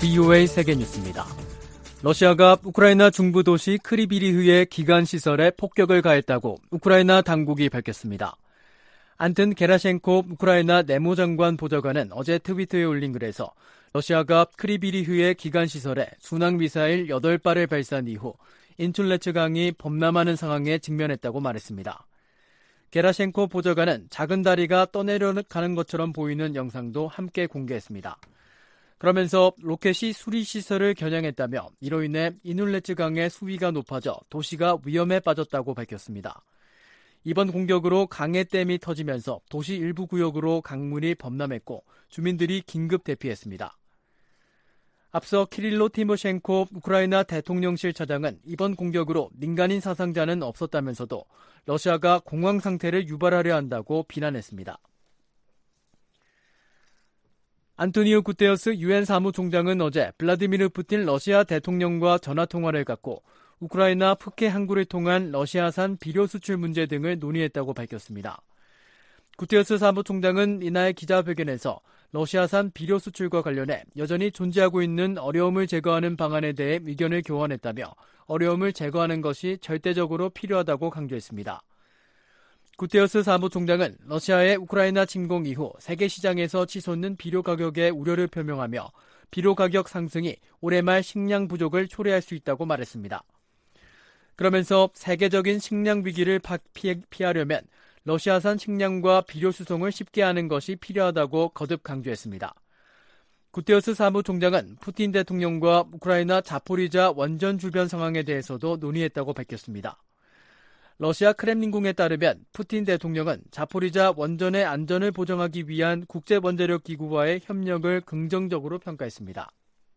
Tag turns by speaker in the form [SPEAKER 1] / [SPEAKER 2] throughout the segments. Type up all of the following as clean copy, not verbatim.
[SPEAKER 1] VOA 세계뉴스입니다. 러시아가 우크라이나 중부 도시 크리비리흐의 기간 시설에 폭격을 가했다고 우크라이나 당국이 밝혔습니다. 안튼 게라셴코 우크라이나 내무장관 보좌관은 어제 트위터에 올린 글에서 러시아가 크리비리흐의 기간 시설에 순항미사일 8발을 발사한 이후 인툴레츠 강이 범람하는 상황에 직면했다고 말했습니다. 게라셴코 보좌관은 작은 다리가 떠내려가는 것처럼 보이는 영상도 함께 공개했습니다. 그러면서 로켓이 수리시설을 겨냥했다며 이로 인해 이눌레츠 강의 수위가 높아져 도시가 위험에 빠졌다고 밝혔습니다. 이번 공격으로 강의 댐이 터지면서 도시 일부 구역으로 강물이 범람했고 주민들이 긴급 대피했습니다. 앞서 키릴로 티모셴코 우크라이나 대통령실 차장은 이번 공격으로 민간인 사상자는 없었다면서도 러시아가 공황 상태를 유발하려 한다고 비난했습니다. 안토니오 구테러스 유엔 사무총장은 어제 블라디미르 푸틴 러시아 대통령과 전화통화를 갖고 우크라이나 푸케 항구를 통한 러시아산 비료 수출 문제 등을 논의했다고 밝혔습니다. 구테러스 사무총장은 이날 기자회견에서 러시아산 비료 수출과 관련해 여전히 존재하고 있는 어려움을 제거하는 방안에 대해 의견을 교환했다며 어려움을 제거하는 것이 절대적으로 필요하다고 강조했습니다. 구테러스 사무총장은 러시아의 우크라이나 침공 이후 세계 시장에서 치솟는 비료 가격에 우려를 표명하며 비료 가격 상승이 올해 말 식량 부족을 초래할 수 있다고 말했습니다. 그러면서 세계적인 식량 위기를 피하려면 러시아산 식량과 비료 수송을 쉽게 하는 것이 필요하다고 거듭 강조했습니다. 구테러스 사무총장은 푸틴 대통령과 우크라이나 자포리자 원전 주변 상황에 대해서도 논의했다고 밝혔습니다. 러시아 크렘린궁에 따르면 푸틴 대통령은 자포리자 원전의 안전을 보장하기 위한 국제원자력기구와의 협력을 긍정적으로 평가했습니다.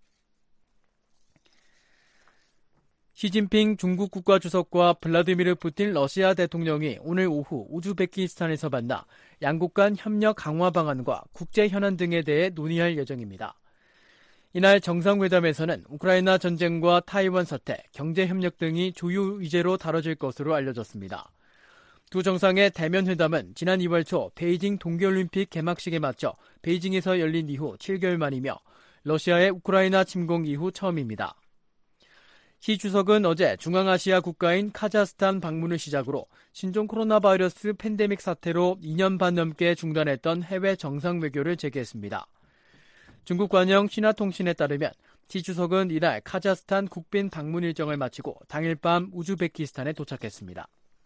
[SPEAKER 1] 시진핑 중국 국가주석과 블라디미르 푸틴 러시아 대통령이 오늘 오후 우즈베키스탄에서 만나 양국 간 협력 강화 방안과 국제 현안 등에 대해 논의할 예정입니다. 이날 정상회담에서는 우크라이나 전쟁과 타이완 사태, 경제협력 등이 주요 의제로 다뤄질 것으로 알려졌습니다. 두 정상의 대면 회담은 지난 2월 초 베이징 동계올림픽 개막식에 맞춰 베이징에서 열린 이후 7개월 만이며 러시아의 우크라이나 침공 이후 처음입니다. 시 주석은 어제 중앙아시아 국가인 카자흐스탄 방문을 시작으로 신종 코로나 바이러스 팬데믹 사태로 2년 반 넘게 중단했던 해외 정상 외교를 재개했습니다. 중국 관영 신화통신에 따르면 시 주석은 이날 카자흐스탄 국빈 방문 일정을 마치고 당일 밤 우즈베키스탄에 도착했습니다.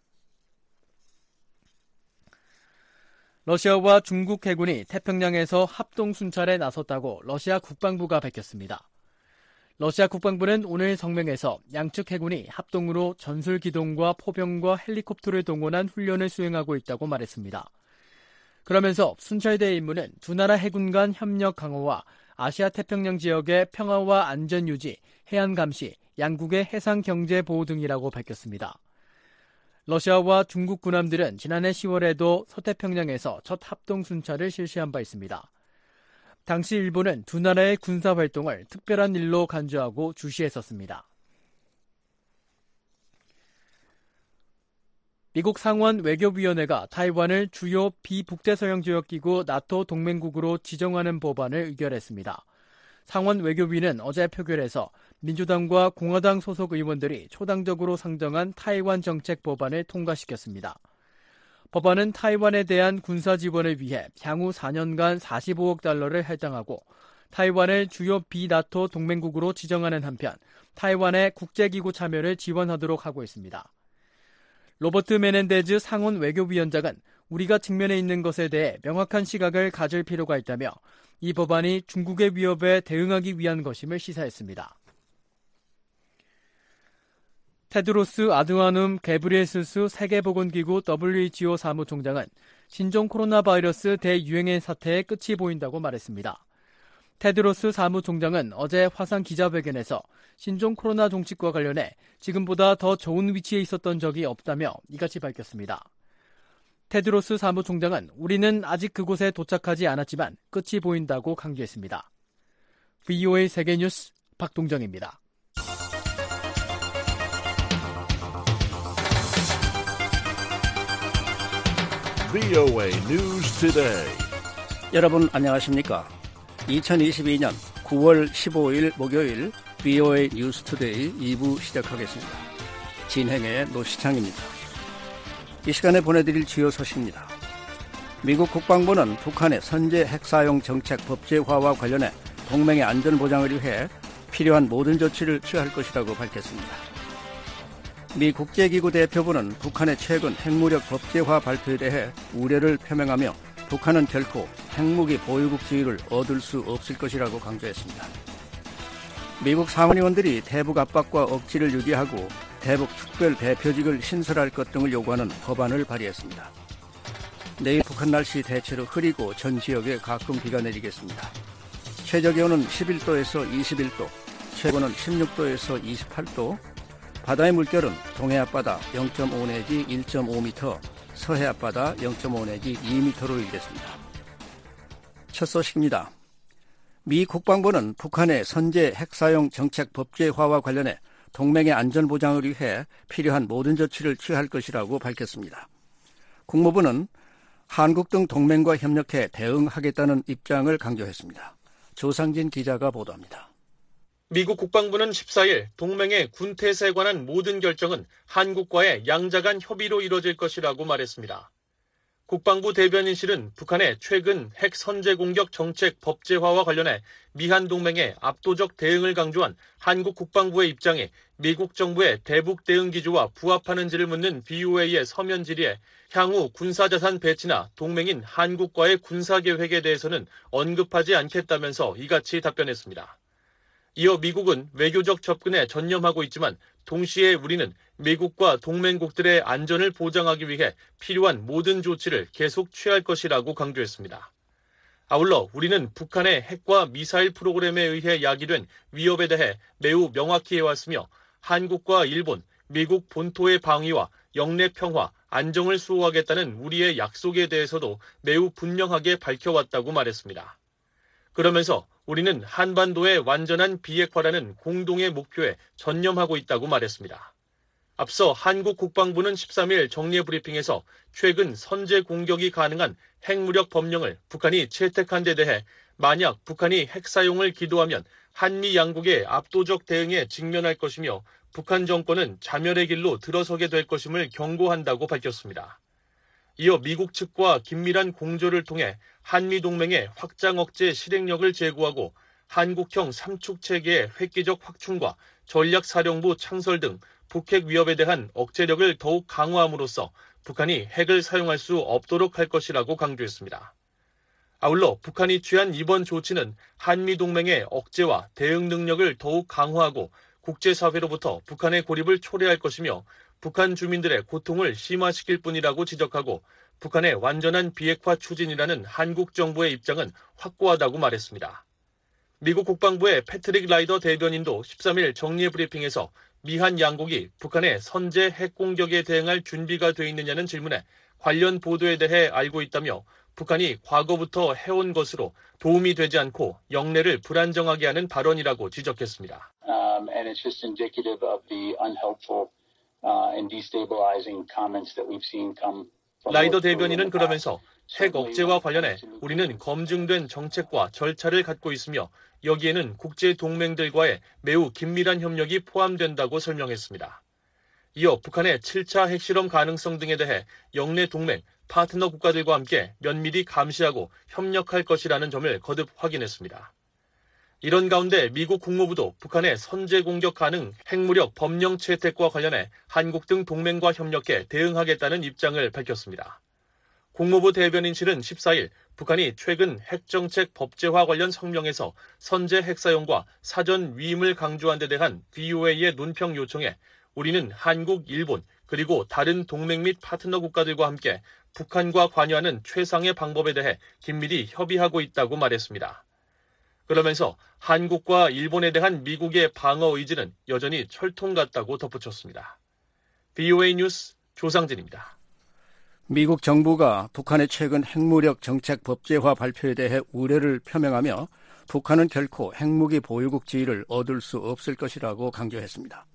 [SPEAKER 1] 러시아와 중국 해군이 태평양에서 합동 순찰에 나섰다고 러시아 국방부가 밝혔습니다. 러시아 국방부는 오늘 성명에서 양측 해군이 합동으로 전술 기동과 포병과 헬리콥터를 동원한 훈련을 수행하고 있다고 말했습니다. 그러면서 순찰대의 임무는 두 나라 해군 간 협력 강화와 아시아 태평양 지역의 평화와 안전 유지, 해안 감시, 양국의 해상 경제 보호 등이라고 밝혔습니다. 러시아와 중국 군함들은 지난해 10월에도 서태평양에서 첫 합동 순찰을 실시한 바 있습니다. 당시 일본은 두 나라의 군사 활동을 특별한 일로 간주하고 주시했었습니다. 미국 상원 외교위원회가 타이완을 주요 비북대서양조약기구 나토 동맹국으로 지정하는 법안을 의결했습니다. 상원 외교위는 어제 표결에서 민주당과 공화당 소속 의원들이 초당적으로 상정한 타이완 정책 법안을 통과시켰습니다. 법안은 타이완에 대한 군사 지원을 위해 향후 4년간 45억 달러를 할당하고 타이완을 주요 비나토 동맹국으로 지정하는 한편 타이완의 국제기구 참여를 지원하도록 하고 있습니다. 로버트 메넨데즈 상원 외교위원장은 우리가 직면해 있는 것에 대해 명확한 시각을 가질 필요가 있다며 이 법안이 중국의 위협에 대응하기 위한 것임을 시사했습니다. 테드로스 아드하눔 게브리에스스 세계보건기구 WHO 사무총장은 신종 코로나 바이러스 대유행의 사태에 끝이 보인다고 말했습니다. 테드로스 사무총장은 어제 화상 기자회견에서 신종 코로나 종식과 관련해 지금보다 더 좋은 위치에 있었던 적이 없다며 이같이 밝혔습니다. 테드로스 사무총장은 우리는 아직 그곳에 도착하지 않았지만 끝이 보인다고 강조했습니다. VOA 세계뉴스 박동정입니다.
[SPEAKER 2] VOA News Today.
[SPEAKER 3] 여러분 안녕하십니까? 2022년
[SPEAKER 2] 9월 15일 목요일 VOA 뉴스투데이 2부 시작하겠습니다. 진행의 노시창입니다. 이 시간에 보내드릴 주요 소식입니다. 미국 국방부는 북한의 선제 핵사용 정책 법제화와 관련해 동맹의 안전 보장을 위해 필요한 모든 조치를 취할 것이라고 밝혔습니다. 미 국제기구 대표부는 북한의 최근 핵무력 법제화 발표에 대해 우려를 표명하며 북한은 결코 핵무기 보유국 지위를 얻을 수 없을 것이라고 강조했습니다. 미국 상원의원들이 대북 압박과 억지를 유지하고 대북 특별 대표직을 신설할 것 등을 요구하는 법안을 발의했습니다. 내일 북한 날씨 대체로 흐리고 전 지역에 가끔 비가 내리겠습니다. 최저기온은 11도에서 21도, 최고는 16도에서 28도, 바다의 물결은 동해 앞바다 0.5 내지 1.5m, 서해 앞바다 0.5 내지 2m로 일겠습니다. 첫 소식입니다. 미 국방부는 북한의 선제 핵사용 정책 법제화와 관련해 동맹의 안전 보장을 위해 필요한 모든 조치를 취할 것이라고 밝혔습니다. 국무부는 한국 등 동맹과 협력해 대응하겠다는 입장을 강조했습니다. 조상진 기자가 보도합니다.
[SPEAKER 3] 미국 국방부는 14일 동맹의 군태세에 관한 모든 결정은 한국과의 양자간 협의로 이뤄질 것이라고 말했습니다. 국방부 대변인실은 북한의 최근 핵 선제 공격 정책 법제화와 관련해 미한 동맹의 압도적 대응을 강조한 한국 국방부의 입장이 미국 정부의 대북 대응 기조와 부합하는지를 묻는 VOA의 서면 질의에 향후 군사자산 배치나 동맹인 한국과의 군사계획에 대해서는 언급하지 않겠다면서 이같이 답변했습니다. 이어 미국은 외교적 접근에 전념하고 있지만 동시에 우리는 미국과 동맹국들의 안전을 보장하기 위해 필요한 모든 조치를 계속 취할 것이라고 강조했습니다. 아울러 우리는 북한의 핵과 미사일 프로그램에 의해 야기된 위협에 대해 매우 명확히 해왔으며 한국과 일본, 미국 본토의 방위와 영내 평화, 안정을 수호하겠다는 우리의 약속에 대해서도 매우 분명하게 밝혀왔다고 말했습니다. 그러면서 우리는 한반도의 완전한 비핵화라는 공동의 목표에 전념하고 있다고 말했습니다. 앞서 한국 국방부는 13일 정례 브리핑에서 최근 선제 공격이 가능한 핵무력 법령을 북한이 채택한 데 대해 만약 북한이 핵 사용을 기도하면 한미 양국의 압도적 대응에 직면할 것이며 북한 정권은 자멸의 길로 들어서게 될 것임을 경고한다고 밝혔습니다. 이어 미국 측과 긴밀한 공조를 통해 한미동맹의 확장 억제 실행력을 제고하고 한국형 삼축체계의 획기적 확충과 전략사령부 창설 등 북핵 위협에 대한 억제력을 더욱 강화함으로써 북한이 핵을 사용할 수 없도록 할 것이라고 강조했습니다. 아울러 북한이 취한 이번 조치는 한미동맹의 억제와 대응 능력을 더욱 강화하고 국제사회로부터 북한의 고립을 초래할 것이며 북한 주민들의 고통을 심화시킬 뿐이라고 지적하고 북한의 완전한 비핵화 추진이라는 한국 정부의 입장은 확고하다고 말했습니다. 미국 국방부의 패트릭 라이더 대변인도 13일 정례 브리핑에서 미한 양국이 북한의 선제 핵 공격에 대응할 준비가 돼 있느냐는 질문에 관련 보도에 대해 알고 있다며 북한이 과거부터 해온 것으로 도움이 되지 않고 영내를 불안정하게 하는 발언이라고 지적했습니다.
[SPEAKER 4] And it's just indicative of the unhelpful and destabilizing comments that we've seen come.
[SPEAKER 3] 라이더 대변인은 그러면서 핵 억제와 관련해 우리는 검증된 정책과 절차를 갖고 있으며 여기에는 국제 동맹들과의 매우 긴밀한 협력이 포함된다고 설명했습니다. 이어 북한의 7차 핵실험 가능성 등에 대해 영내 동맹, 파트너 국가들과 함께 면밀히 감시하고 협력할 것이라는 점을 거듭 확인했습니다. 이런 가운데 미국 국무부도 북한의 선제 공격 가능 핵무력 법령 채택과 관련해 한국 등 동맹과 협력해 대응하겠다는 입장을 밝혔습니다. 국무부 대변인실은 14일 북한이 최근 핵정책 법제화 관련 성명에서 선제 핵사용과 사전 위임을 강조한 데 대한 VOA의 논평 요청에 우리는 한국, 일본, 그리고 다른 동맹 및 파트너 국가들과 함께 북한과 관여하는 최상의 방법에 대해 긴밀히 협의하고 있다고 말했습니다. 그러면서 한국과 일본에 대한 미국의 방어 의지는 여전히 철통 같다고 덧붙였습니다. VOA 뉴스 조상진입니다.
[SPEAKER 2] 미국 정부가 북한의 최근 핵무력 정책 법제화 발표에 대해 우려를 표명하며 북한은 결코 핵무기 보유국 지위를 얻을 수 없을 것이라고 강조했습니다.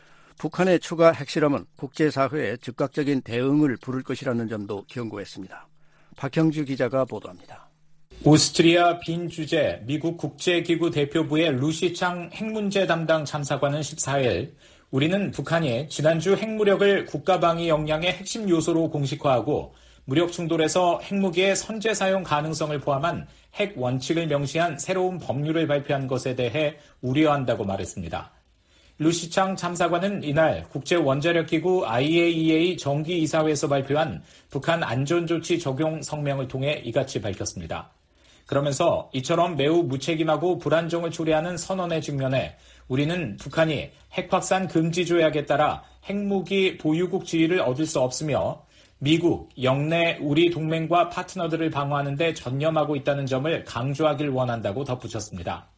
[SPEAKER 2] 북한의 추가 핵실험은 국제사회에 즉각적인 대응을 부를 것이라는 점도 경고했습니다. 박형주 기자가 보도합니다.
[SPEAKER 5] 오스트리아 빈 주재 미국 국제기구 대표부의 루시창 핵문제 담당 참사관은 14일 우리는 북한이 지난주 핵무력을 국가방위 역량의 핵심 요소로 공식화하고 무력 충돌에서 핵무기의 선제 사용 가능성을 포함한 핵 원칙을 명시한 새로운 법률을 발표한 것에 대해 우려한다고 말했습니다. 루시창 참사관은 이날 국제원자력기구 IAEA 정기이사회에서 발표한 북한 안전조치 적용 성명을 통해 이같이 밝혔습니다. 그러면서 이처럼 매우 무책임하고 불안정을 초래하는 선언에 직면해 우리는 북한이 핵확산 금지 조약에 따라 핵무기 보유국 지위를 얻을 수 없으며 미국, 영내 우리 동맹과 파트너들을 방어하는 데 전념하고 있다는 점을 강조하길 원한다고 덧붙였습니다.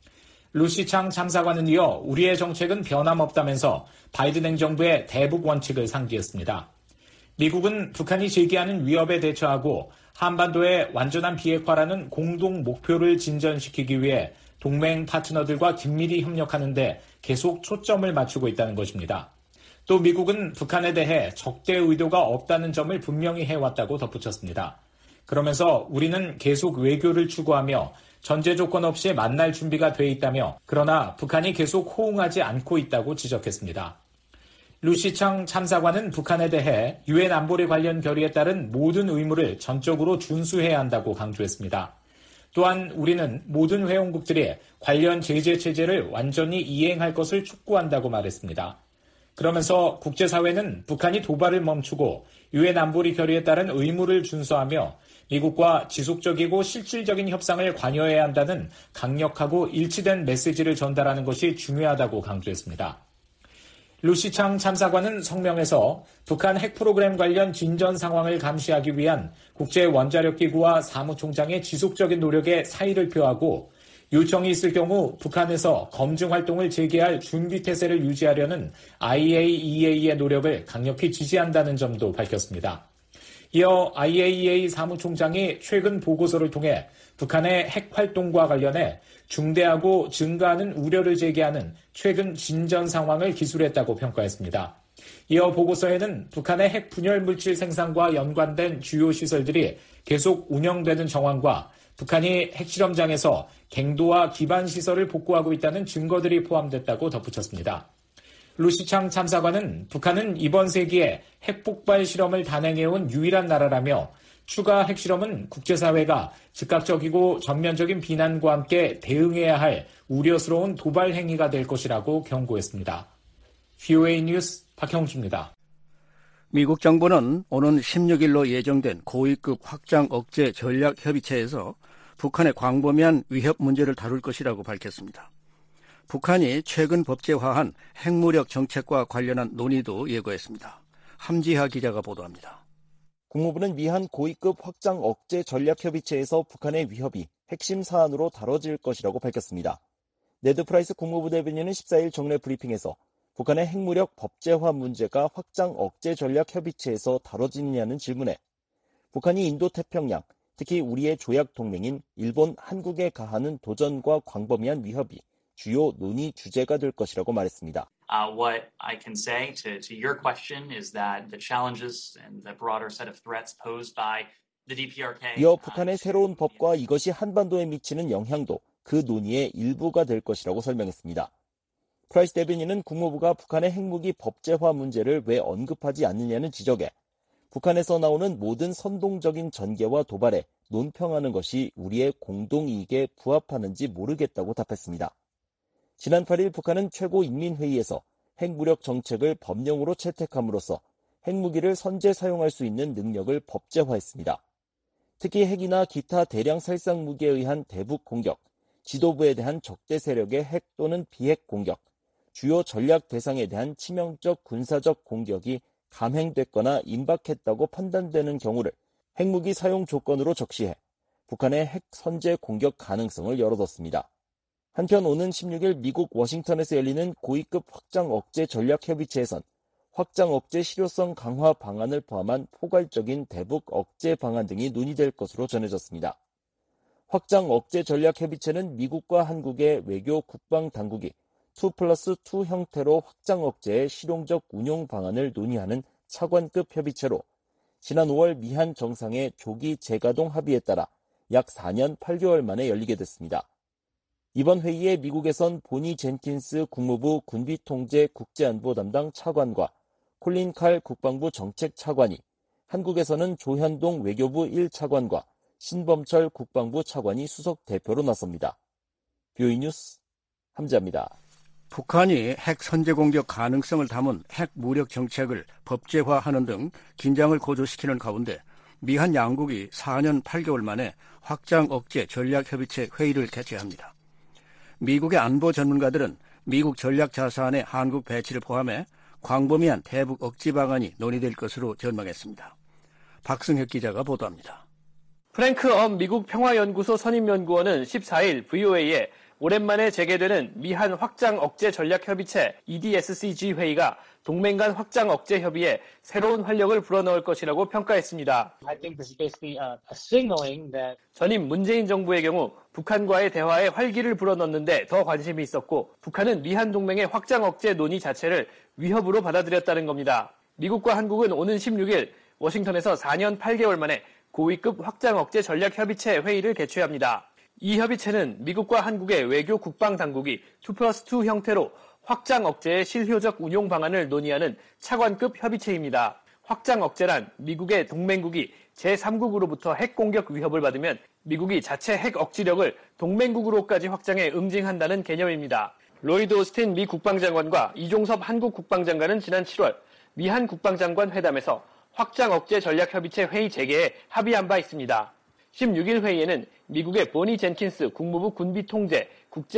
[SPEAKER 5] 루시창 참사관은 이어 우리의 정책은 변함없다면서 바이든 행정부의 대북 원칙을 상기했습니다. 미국은 북한이 제기하는 위협에 대처하고 한반도의 완전한 비핵화라는 공동 목표를 진전시키기 위해 동맹 파트너들과 긴밀히 협력하는 데 계속 초점을 맞추고 있다는 것입니다. 또 미국은 북한에 대해 적대 의도가 없다는 점을 분명히 해왔다고 덧붙였습니다. 그러면서 우리는 계속 외교를 추구하며 전제 조건 없이 만날 준비가 돼 있다며 그러나 북한이 계속 호응하지 않고 있다고 지적했습니다. 루시창 참사관은 북한에 대해 유엔 안보리 관련 결의에 따른 모든 의무를 전적으로 준수해야 한다고 강조했습니다. 또한 우리는 모든 회원국들이 관련 제재 체제를 완전히 이행할 것을 촉구한다고 말했습니다. 그러면서 국제사회는 북한이 도발을 멈추고 유엔 안보리 결의에 따른 의무를 준수하며 미국과 지속적이고 실질적인 협상을 관여해야 한다는 강력하고 일치된 메시지를 전달하는 것이 중요하다고 강조했습니다. 루시창 참사관은 성명에서 북한 핵 프로그램 관련 진전 상황을 감시하기 위한 국제원자력기구와 사무총장의 지속적인 노력에 사의를 표하고 요청이 있을 경우 북한에서 검증 활동을 재개할 준비 태세를 유지하려는 IAEA의 노력을 강력히 지지한다는 점도 밝혔습니다. 이어 IAEA 사무총장이 최근 보고서를 통해 북한의 핵 활동과 관련해 중대하고 증가하는 우려를 제기하는 최근 진전 상황을 기술했다고 평가했습니다. 이어 보고서에는 북한의 핵 분열 물질 생산과 연관된 주요 시설들이 계속 운영되는 정황과 북한이 핵실험장에서 갱도와 기반 시설을 복구하고 있다는 증거들이 포함됐다고 덧붙였습니다. 루시창 참사관은 북한은 이번 세기에 핵폭발 실험을 단행해온 유일한 나라라며 추가 핵실험은 국제사회가 즉각적이고 전면적인 비난과 함께 대응해야 할 우려스러운 도발 행위가 될 것이라고 경고했습니다. VOA 뉴스 박형주입니다.
[SPEAKER 2] 미국 정부는 오는 16일로 예정된 고위급 확장 억제 전략협의체에서 북한의 광범위한 위협 문제를 다룰 것이라고 밝혔습니다. 북한이 최근 법제화한 핵무력 정책과 관련한 논의도 예고했습니다. 함지하 기자가 보도합니다.
[SPEAKER 6] 국무부는 미한 고위급 확장 억제 전략협의체에서 북한의 위협이 핵심 사안으로 다뤄질 것이라고 밝혔습니다. 네드 프라이스 국무부 대변인은 14일 정례 브리핑에서 북한의 핵무력 법제화 문제가 확장 억제 전략협의체에서 다뤄지느냐는 질문에 북한이 인도태평양, 특히 우리의 조약 동맹인 일본, 한국에 가하는 도전과 광범위한 위협이 주요 논의 주제가 될 것이라고 말했습니다.
[SPEAKER 7] What I can say to your question is that the challenges and the broader set of threats posed by the DPRK.
[SPEAKER 6] 이어 북한의 새로운 법과 이것이 한반도에 미치는 영향도 그 논의의 일부가 될 것이라고 설명했습니다. 프라이스 대변인은 국무부가 북한의 핵무기 법제화 문제를 왜 언급하지 않느냐는 지적에 북한에서 나오는 모든 선동적인 전개와 도발에 논평하는 것이 우리의 공동이익에 부합하는지 모르겠다고 답했습니다. 지난 8일 북한은 최고인민회의에서 핵무력 정책을 법령으로 채택함으로써 핵무기를 선제 사용할 수 있는 능력을 법제화했습니다. 특히 핵이나 기타 대량 살상 무기에 의한 대북 공격, 지도부에 대한 적대 세력의 핵 또는 비핵 공격, 주요 전략 대상에 대한 치명적 군사적 공격이 감행됐거나 임박했다고 판단되는 경우를 핵무기 사용 조건으로 적시해 북한의 핵 선제 공격 가능성을 열어뒀습니다. 한편 오는 16일 미국 워싱턴에서 열리는 고위급 확장 억제 전략협의체에선 확장 억제 실효성 강화 방안을 포함한 포괄적인 대북 억제 방안 등이 논의될 것으로 전해졌습니다. 확장 억제 전략협의체는 미국과 한국의 외교 국방 당국이 2+2 형태로 확장 억제의 실용적 운용 방안을 논의하는 차관급 협의체로 지난 5월 미한 정상의 조기 재가동 합의에 따라 약 4년 8개월 만에 열리게 됐습니다. 이번 회의에 미국에선 보니 젠킨스 국무부 군비통제 국제안보 담당 차관과 콜린 칼 국방부 정책차관이, 한국에서는 조현동 외교부 1차관과 신범철 국방부 차관이 수석 대표로 나섭니다. BOE 뉴스 함지아입니다.
[SPEAKER 2] 북한이 핵 선제 공격 가능성을 담은 핵 무력 정책을 법제화하는 등 긴장을 고조시키는 가운데 미한 양국이 4년 8개월 만에 확장 억제 전략협의체 회의를 개최합니다. 미국의 안보 전문가들은 미국 전략 자산의 한국 배치를 포함해 광범위한 대북 억지 방안이 논의될 것으로 전망했습니다. 박승혁 기자가 보도합니다.
[SPEAKER 8] 프랭크 엄 미국 평화연구소 선임연구원은 14일 VOA에 오랜만에 재개되는 미한 확장 억제 전략협의체 EDSCG 회의가 동맹 간 확장 억제 협의에 새로운 활력을 불어넣을 것이라고 평가했습니다.
[SPEAKER 9] I think this is basically a signaling that
[SPEAKER 8] 전임 문재인 정부의 경우 북한과의 대화에 활기를 불어넣는데 더 관심이 있었고, 북한은 미한 동맹의 확장 억제 논의 자체를 위협으로 받아들였다는 겁니다. 미국과 한국은 오는 16일 워싱턴에서 4년 8개월 만에 고위급 확장 억제 전략협의체 회의를 개최합니다. 이 협의체는 미국과 한국의 외교 국방 당국이 2+2 형태로 확장 억제의 실효적 운용 방안을 논의하는 차관급 협의체입니다. 확장 억제란 미국의 동맹국이 제3국으로부터 핵 공격 위협을 받으면 미국이 자체 핵 억지력을 동맹국으로까지 확장해 응징한다는 개념입니다. 로이드 오스틴 미 국방장관과 이종섭 한국 국방장관은 지난 7월 미한 국방장관 회담에서 확장 억제 전략협의체 회의 재개에 합의한 바 있습니다. 16일 회의에는 미국의 보니 젠킨스 국무부 군비통제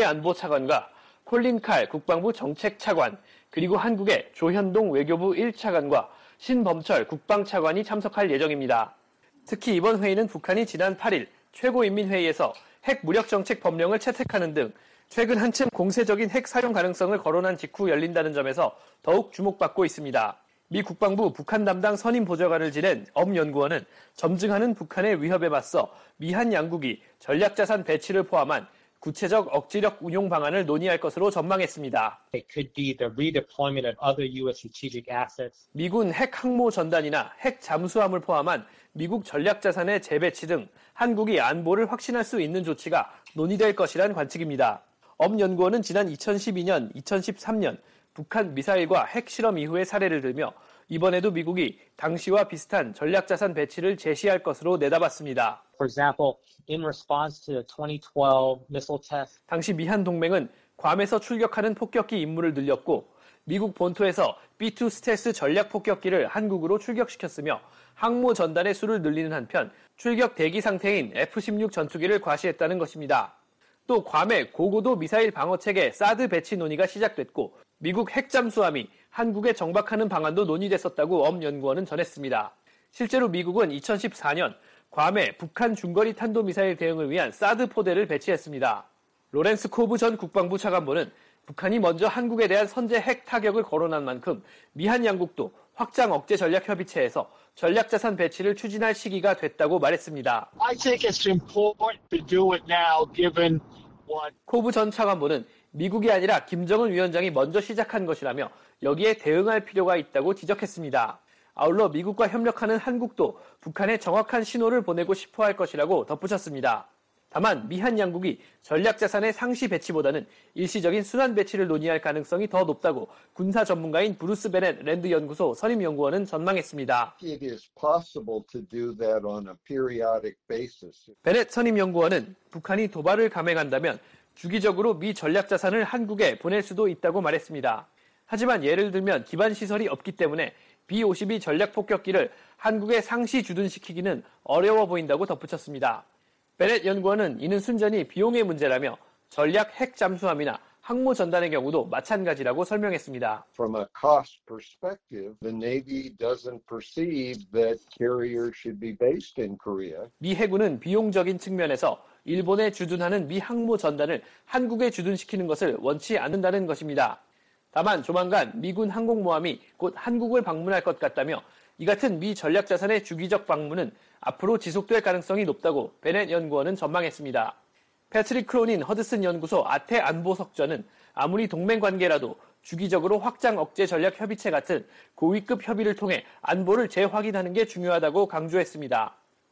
[SPEAKER 8] 국제안보차관과 콜린 칼 국방부 정책차관, 그리고 한국의 조현동 외교부 1차관과 신범철 국방차관이 참석할 예정입니다. 특히 이번 회의는 북한이 지난 8일 최고인민회의에서 핵 무력정책 법령을 채택하는 등 최근 한층 공세적인 핵 사용 가능성을 거론한 직후 열린다는 점에서 더욱 주목받고 있습니다. 미 국방부 북한 담당 선임 보좌관을 지낸 엄 연구원은 점증하는 북한의 위협에 맞서 미한 양국이 전략자산 배치를 포함한 구체적 억지력 운용 방안을 논의할 것으로 전망했습니다.
[SPEAKER 9] it could be the redeployment of other U.S. strategic assets.
[SPEAKER 8] 미군 핵 항모 전단이나 핵 잠수함을 포함한 미국 전략자산의 재배치 등 한국이 안보를 확신할 수 있는 조치가 논의될 것이란 관측입니다. 엄 연구원은 지난 2012년, 2013년 북한 미사일과 핵 실험 이후의 사례를 들며 이번에도 미국이 당시와 비슷한 전략자산 배치를 제시할 것으로 내다봤습니다.
[SPEAKER 9] For example, in response to the 2012 missile test,
[SPEAKER 8] 당시 미한 동맹은 괌에서 출격하는 폭격기 임무를 늘렸고, 미국 본토에서 B-2 스텔스 전략 폭격기를 한국으로 출격시켰으며 항모 전단의 수를 늘리는 한편 출격 대기 상태인 F-16 전투기를 과시했다는 것입니다. 또 괌의 고고도 미사일 방어체계 사드 배치 논의가 시작됐고, 미국 핵잠수함이 한국에 정박하는 방안도 논의됐었다고 엄 연구원은 전했습니다. 실제로 미국은 2014년 괌에 북한 중거리 탄도미사일 대응을 위한 사드 포대를 배치했습니다. 로렌스 코브 전 국방부 차관보는 북한이 먼저 한국에 대한 선제 핵 타격을 거론한 만큼 미한 양국도 확장 억제 전략 협의체에서 전략자산 배치를 추진할 시기가 됐다고 말했습니다.
[SPEAKER 9] I think it's important to do it now given what
[SPEAKER 8] 코브 전 차관보는 미국이 아니라 김정은 위원장이 먼저 시작한 것이라며 여기에 대응할 필요가 있다고 지적했습니다. 아울러 미국과 협력하는 한국도 북한에 정확한 신호를 보내고 싶어 할 것이라고 덧붙였습니다. 다만 미한 양국이 전략자산의 상시 배치보다는 일시적인 순환 배치를 논의할 가능성이 더 높다고 군사 전문가인 브루스 베넷 랜드 연구소 선임연구원은 전망했습니다.
[SPEAKER 10] It is possible to do that on a periodic basis.
[SPEAKER 8] 베넷 선임연구원은 북한이 도발을 감행한다면 주기적으로 미 전략자산을 한국에 보낼 수도 있다고 말했습니다. 하지만 예를 들면 기반 시설이 없기 때문에 B-52 전략폭격기를 한국에 상시 주둔시키기는 어려워 보인다고 덧붙였습니다. 베넷 연구원은 이는 순전히 비용의 문제라며 전략 핵 잠수함이나 항모 전단의 경우도 마찬가지라고 설명했습니다.
[SPEAKER 10] From a cost perspective, the Navy doesn't perceive that carriers should be based in Korea.
[SPEAKER 8] 미 해군은 비용적인 측면에서 일본에 주둔하는 미 항모 전단을 한국에 주둔시키는 것을 원치 않는다는 것입니다. 다만 조만간 미군 항공모함이 곧 한국을 방문할 것 같다며 이 같은 미 전략자산의 주기적 방문은 앞으로 지속될 가능성이 높다고 베넷 연구원은 전망했습니다. 패트릭 크로닌 허드슨 연구소 아태 안보석전은 아무리 동맹 관계라도 주기적으로 확장 억제 전략 협의체 같은 고위급 협의를 통해 안보를 재확인하는 게 중요하다고 강조했습니다.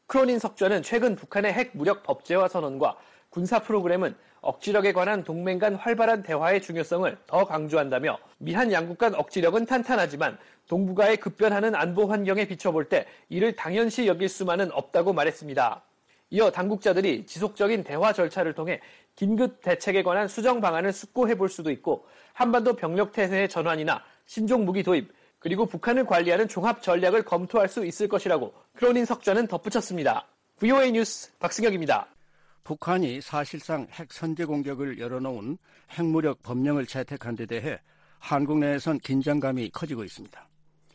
[SPEAKER 8] 크로닌 석좌는 최근 북한의 핵 무력 법제화 선언과 군사 프로그램은 억지력에 관한 동맹 간 활발한 대화의 중요성을 더 강조한다며 미한 양국 간 억지력은 탄탄하지만 동북아의 급변하는 안보 환경에 비춰볼 때 이를 당연시 여길 수만은 없다고 말했습니다. 이어 당국자들이 지속적인 대화 절차를 통해 긴급 대책에 관한 수정 방안을 숙고해볼 수도 있고 한반도 병력 태세의 전환이나 신종 무기 도입 그리고 북한을 관리하는 종합 전략을 검토할 수 있을 것이라고 크로닌 석좌는 덧붙였습니다. VOA 뉴스 박승혁입니다.
[SPEAKER 2] 북한이 사실상 핵 선제 공격을 열어놓은 핵무력 법령을 채택한 데 대해 한국 내에선 긴장감이 커지고 있습니다.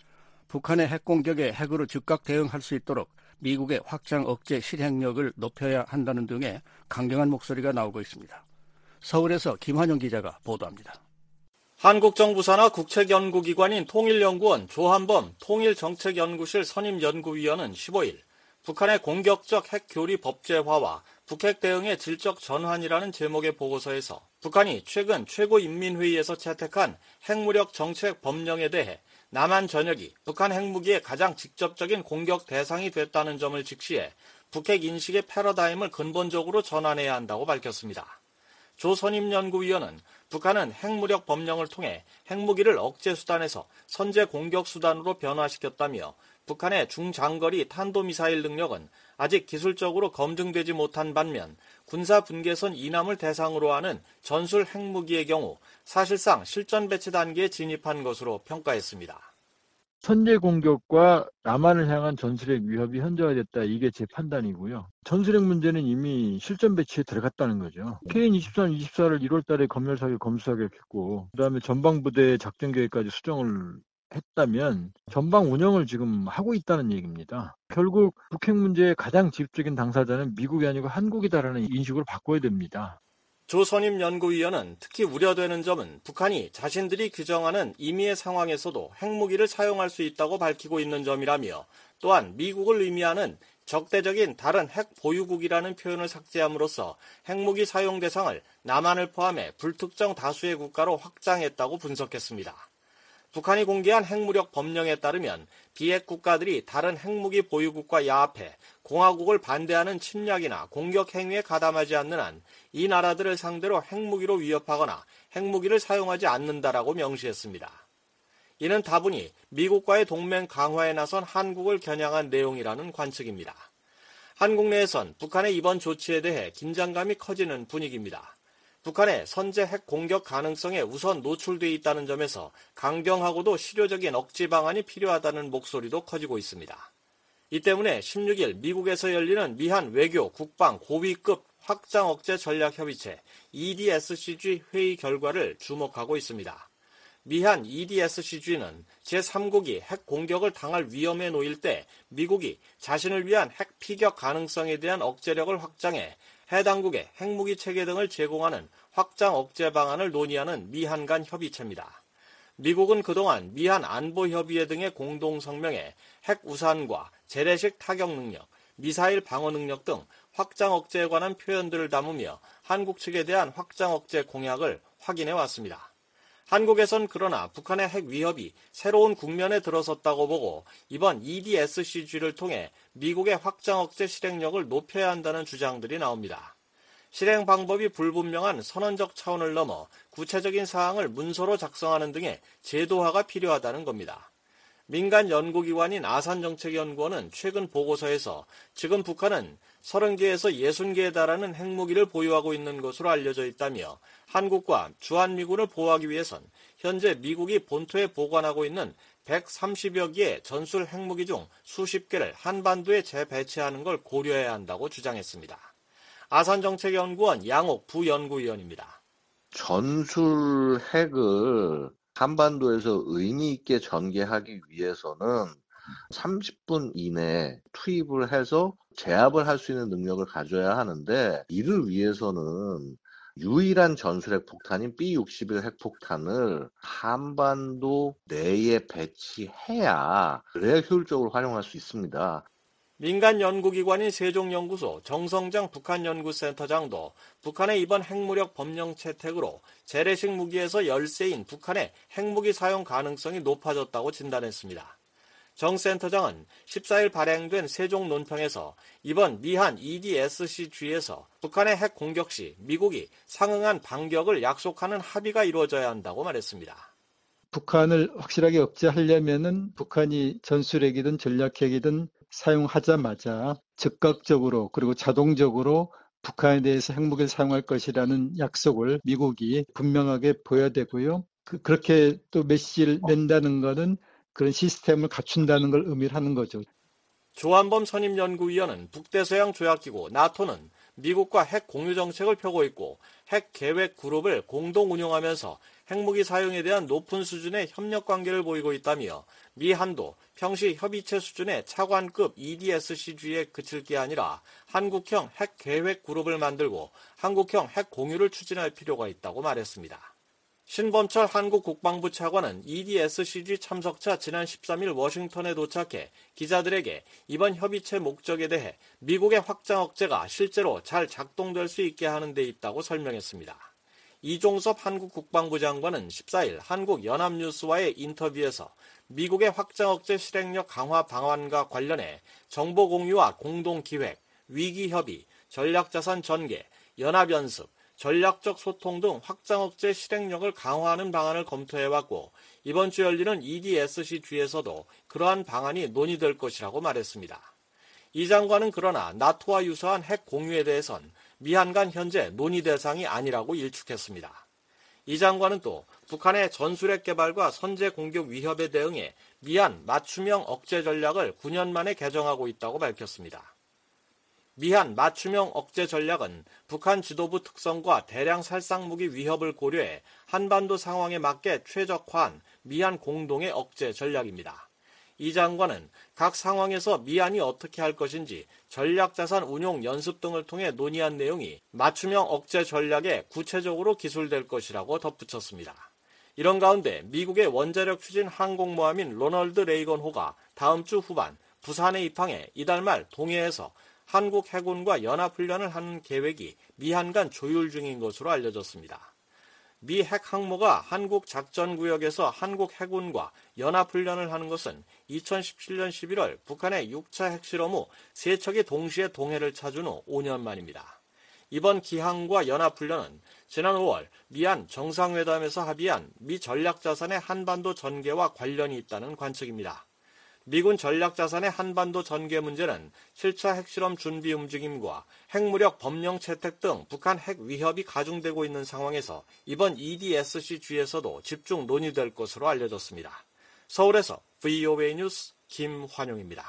[SPEAKER 2] 북한의 핵 공격에 핵으로 즉각 대응할 수 있도록 미국의 확장 억제 실행력을 높여야 한다는 등의 강경한 목소리가 나오고 있습니다. 서울에서 김환영 기자가 보도합니다.
[SPEAKER 11] 한국 정부 산하 국책연구기관인 통일연구원 조한범 통일정책연구실 선임연구위원은 15일 북한의 공격적 핵교리 법제화와 북핵 대응의 질적 전환이라는 제목의 보고서에서 북한이 최근 최고인민회의에서 채택한 핵무력 정책 법령에 대해 남한 전역이 북한 핵무기의 가장 직접적인 공격 대상이 됐다는 점을 직시해 북핵 인식의 패러다임을 근본적으로 전환해야 한다고 밝혔습니다. 조 선임연구위원은 북한은 핵무력 법령을 통해 핵무기를 억제 수단에서 선제 공격 수단으로 변화시켰다며 북한의 중장거리 탄도미사일 능력은 아직 기술적으로 검증되지 못한 반면 군사 분계선 이남을 대상으로 하는 전술 핵무기의 경우 사실상 실전 배치 단계에 진입한 것으로 평가했습니다.
[SPEAKER 12] 선제 공격과 남한을 향한 전술핵 위협이 현저화됐다. 이게 제 판단이고요. 전술핵 문제는 이미 실전 배치에 들어갔다는 거죠. KN-23, 24를 1월 달에 검열사격, 검수사격했고 그다음에 전방부대 작전 계획까지 수정을 했다면 전방 운영을 지금 하고 있다는 얘기입니다. 결국 북핵 문제의 가장 직접적인 당사자는 미국이 아니고 한국이다라는 인식으로 바꿔야 됩니다.
[SPEAKER 11] 조 선임연구위원은 특히 우려되는 점은 북한이 자신들이 규정하는 임의의 상황에서도 핵무기를 사용할 수 있다고 밝히고 있는 점이라며 또한 미국을 의미하는 적대적인 다른 핵 보유국이라는 표현을 삭제함으로써 핵무기 사용 대상을 남한을 포함해 불특정 다수의 국가로 확장했다고 분석했습니다. 북한이 공개한 핵무력 법령에 따르면 비핵 국가들이 다른 핵무기 보유국과 야합해 공화국을 반대하는 침략이나 공격 행위에 가담하지 않는 한 이 나라들을 상대로 핵무기로 위협하거나 핵무기를 사용하지 않는다라고 명시했습니다. 이는 다분히 미국과의 동맹 강화에 나선 한국을 겨냥한 내용이라는 관측입니다. 한국 내에선 북한의 이번 조치에 대해 긴장감이 커지는 분위기입니다. 북한의 선제 핵 공격 가능성에 우선 노출돼 있다는 점에서 강경하고도 실효적인 억지 방안이 필요하다는 목소리도 커지고 있습니다. 이 때문에 16일 미국에서 열리는 미한 외교, 국방, 고위급 확장 억제 전략협의체 EDSCG 회의 결과를 주목하고 있습니다. 미한 EDSCG는 제3국이 핵 공격을 당할 위험에 놓일 때 미국이 자신을 위한 핵 피격 가능성에 대한 억제력을 확장해 해당국에 핵무기 체계 등을 제공하는 확장 억제 방안을 논의하는 미한 간 협의체입니다. 미국은 그동안 미한 안보협의회 등의 공동성명에 핵 우산과 재래식 타격 능력, 미사일 방어 능력 등 확장 억제에 관한 표현들을 담으며 한국 측에 대한 확장 억제 공약을 확인해 왔습니다. 한국에선 그러나 북한의 핵 위협이 새로운 국면에 들어섰다고 보고 이번 EDSCG를 통해 미국의 확장 억제 실행력을 높여야 한다는 주장들이 나옵니다. 실행 방법이 불분명한 선언적 차원을 넘어 구체적인 사항을 문서로 작성하는 등의 제도화가 필요하다는 겁니다. 민간 연구기관인 아산정책연구원은 최근 보고서에서 지금 북한은 30개에서 60개에 달하는 핵무기를 보유하고 있는 것으로 알려져 있다며 한국과 주한미군을 보호하기 위해선 현재 미국이 본토에 보관하고 있는 130여 개의 전술 핵무기 중 수십 개를 한반도에 재배치하는 걸 고려해야 한다고 주장했습니다. 아산정책연구원 양옥 부연구위원입니다.
[SPEAKER 13] 전술 핵을 한반도에서 의미 있게 전개하기 위해서는 30분 이내에 투입을 해서 제압을 할 수 있는 능력을 가져야 하는데 이를 위해서는 유일한 전술핵 폭탄인 B-61 핵폭탄을 한반도 내에 배치해야 그래야 효율적으로 활용할 수 있습니다.
[SPEAKER 11] 민간 연구기관인 세종연구소 정성장 북한연구센터장도 북한의 이번 핵무력 법령 채택으로 재래식 무기에서 열세인 북한의 핵무기 사용 가능성이 높아졌다고 진단했습니다. 정 센터장은 14일 발행된 세종 논평에서 이번 미한 EDSCG에서 북한의 핵 공격 시 미국이 상응한 반격을 약속하는 합의가 이루어져야 한다고 말했습니다.
[SPEAKER 14] 북한을 확실하게 억제하려면은 북한이 전술핵이든 전략핵이든 사용하자마자 즉각적으로 그리고 자동적으로 북한에 대해서 핵무기를 사용할 것이라는 약속을 미국이 분명하게 보여야 되고요. 그렇게 또 메시지를 낸다는 것은 그런 시스템을 갖춘다는 걸 의미를 하는 거죠.
[SPEAKER 11] 조한범 선임연구위원은 북대서양 조약기구 나토는 미국과 핵 공유 정책을 펴고 있고 핵 계획 그룹을 공동 운영하면서 핵무기 사용에 대한 높은 수준의 협력 관계를 보이고 있다며 미 한도 평시 협의체 수준의 차관급 EDSCG에 그칠 게 아니라 한국형 핵 계획 그룹을 만들고 한국형 핵 공유를 추진할 필요가 있다고 말했습니다. 신범철 한국 국방부 차관은 EDSCG 참석차 지난 13일 워싱턴에 도착해 기자들에게 이번 협의체 목적에 대해 미국의 확장 억제가 실제로 잘 작동될 수 있게 하는 데 있다고 설명했습니다. 이종섭 한국 국방부 장관은 14일 한국연합뉴스와의 인터뷰에서 미국의 확장 억제 실행력 강화 방안과 관련해 정보 공유와 공동 기획, 위기 협의, 전략자산 전개, 연합연습, 전략적 소통 등 확장 억제 실행력을 강화하는 방안을 검토해왔고 이번 주 열리는 EDSCG에서도 그러한 방안이 논의될 것이라고 말했습니다. 이 장관은 그러나 나토와 유사한 핵 공유에 대해선 미한 간 현재 논의 대상이 아니라고 일축했습니다. 이 장관은 또 북한의 전술핵 개발과 선제 공격 위협에 대응해 미한 맞춤형 억제 전략을 9년 만에 개정하고 있다고 밝혔습니다. 미한 맞춤형 억제 전략은 북한 지도부 특성과 대량 살상무기 위협을 고려해 한반도 상황에 맞게 최적화한 미한 공동의 억제 전략입니다. 이 장관은 각 상황에서 미한이 어떻게 할 것인지 전략자산 운용 연습 등을 통해 논의한 내용이 맞춤형 억제 전략에 구체적으로 기술될 것이라고 덧붙였습니다. 이런 가운데 미국의 원자력 추진 항공모함인 로널드 레이건호가 다음 주 후반 부산에 입항해 이달 말 동해에서 한국 해군과 연합훈련을 하는 계획이 미한 간 조율 중인 것으로 알려졌습니다. 미 핵항모가 한국 작전구역에서 한국 해군과 연합훈련을 하는 것은 2017년 11월 북한의 6차 핵실험 후 3척이 동시에 동해를 찾은 후 5년 만입니다. 이번 기항과 연합훈련은 지난 5월 미한 정상회담에서 합의한 미 전략자산의 한반도 전개와 관련이 있다는 관측입니다. 미군 전략자산의 한반도 전개 문제는 7차 핵실험 준비 움직임과 핵무력 법령 채택 등 북한 핵 위협이 가중되고 있는 상황에서 이번 EDSCG에서도 집중 논의될 것으로 알려졌습니다. 서울에서 VOA 뉴스 김환용입니다.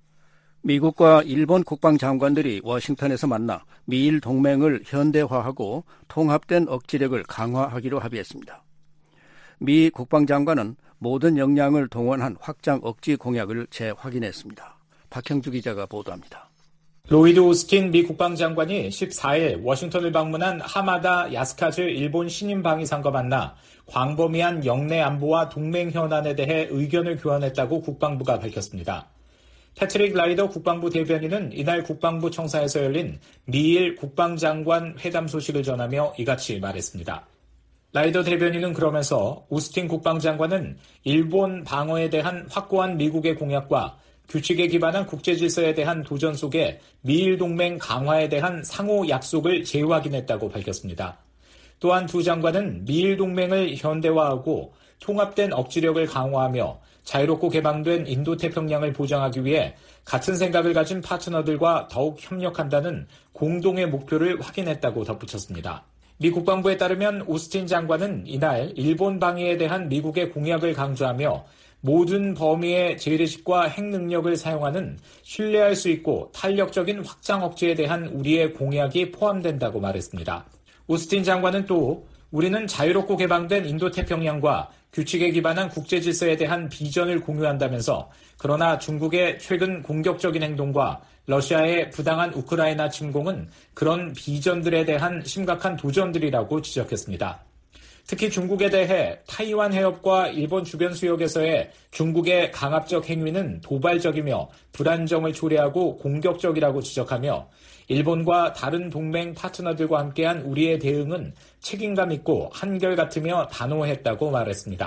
[SPEAKER 2] 미국과 일본 국방장관들이 워싱턴에서 만나 미일 동맹을 현대화하고 통합된 억지력을 강화하기로 합의했습니다. 미 국방장관은 모든 역량을 동원한 확장 억지 공약을 재확인했습니다. 박형주 기자가 보도합니다.
[SPEAKER 5] 로이드 오스틴 미 국방장관이 14일 워싱턴을 방문한 하마다 야스카즈 일본 신임 방위상과 만나 광범위한 영내 안보와 동맹 현안에 대해 의견을 교환했다고 국방부가 밝혔습니다. 패트릭 라이더 국방부 대변인은 이날 국방부 청사에서 열린 미일 국방장관 회담 소식을 전하며 이같이 말했습니다. 라이더 대변인은 그러면서 오스틴 국방장관은 일본 방어에 대한 확고한 미국의 공약과 규칙에 기반한 국제질서에 대한 도전 속에 미일 동맹 강화에 대한 상호 약속을 재확인했다고 밝혔습니다. 또한 두 장관은 미일 동맹을 현대화하고 통합된 억지력을 강화하며 자유롭고 개방된 인도태평양을 보장하기 위해 같은 생각을 가진 파트너들과 더욱 협력한다는 공동의 목표를 확인했다고 덧붙였습니다. 미 국방부에 따르면 오스틴 장관은 이날 일본 방위에 대한 미국의 공약을 강조하며 모든 범위의 재래식과 핵능력을 사용하는 신뢰할 수 있고 탄력적인 확장 억제에 대한 우리의 공약이 포함된다고 말했습니다. 오스틴 장관은 또 우리는 자유롭고 개방된 인도태평양과 규칙에 기반한 국제질서에 대한 비전을 공유한다면서 그러나 중국의 최근 공격적인 행동과 러시아의 부당한 우크라이나 침공은 그런 비전들에 대한 심각한 도전들이라고 지적했습니다. 특히 중국에 대해 타이완 해협과 일본 주변 수역에서의 중국의 강압적 행위는 도발적이며 불안정을 초래하고 공격적이라고 지적하며 일본과 다른 동맹 파트너들과 함께한 우리의 대응은 책임감 있고 한결같으며 단호했다고 말했습니다.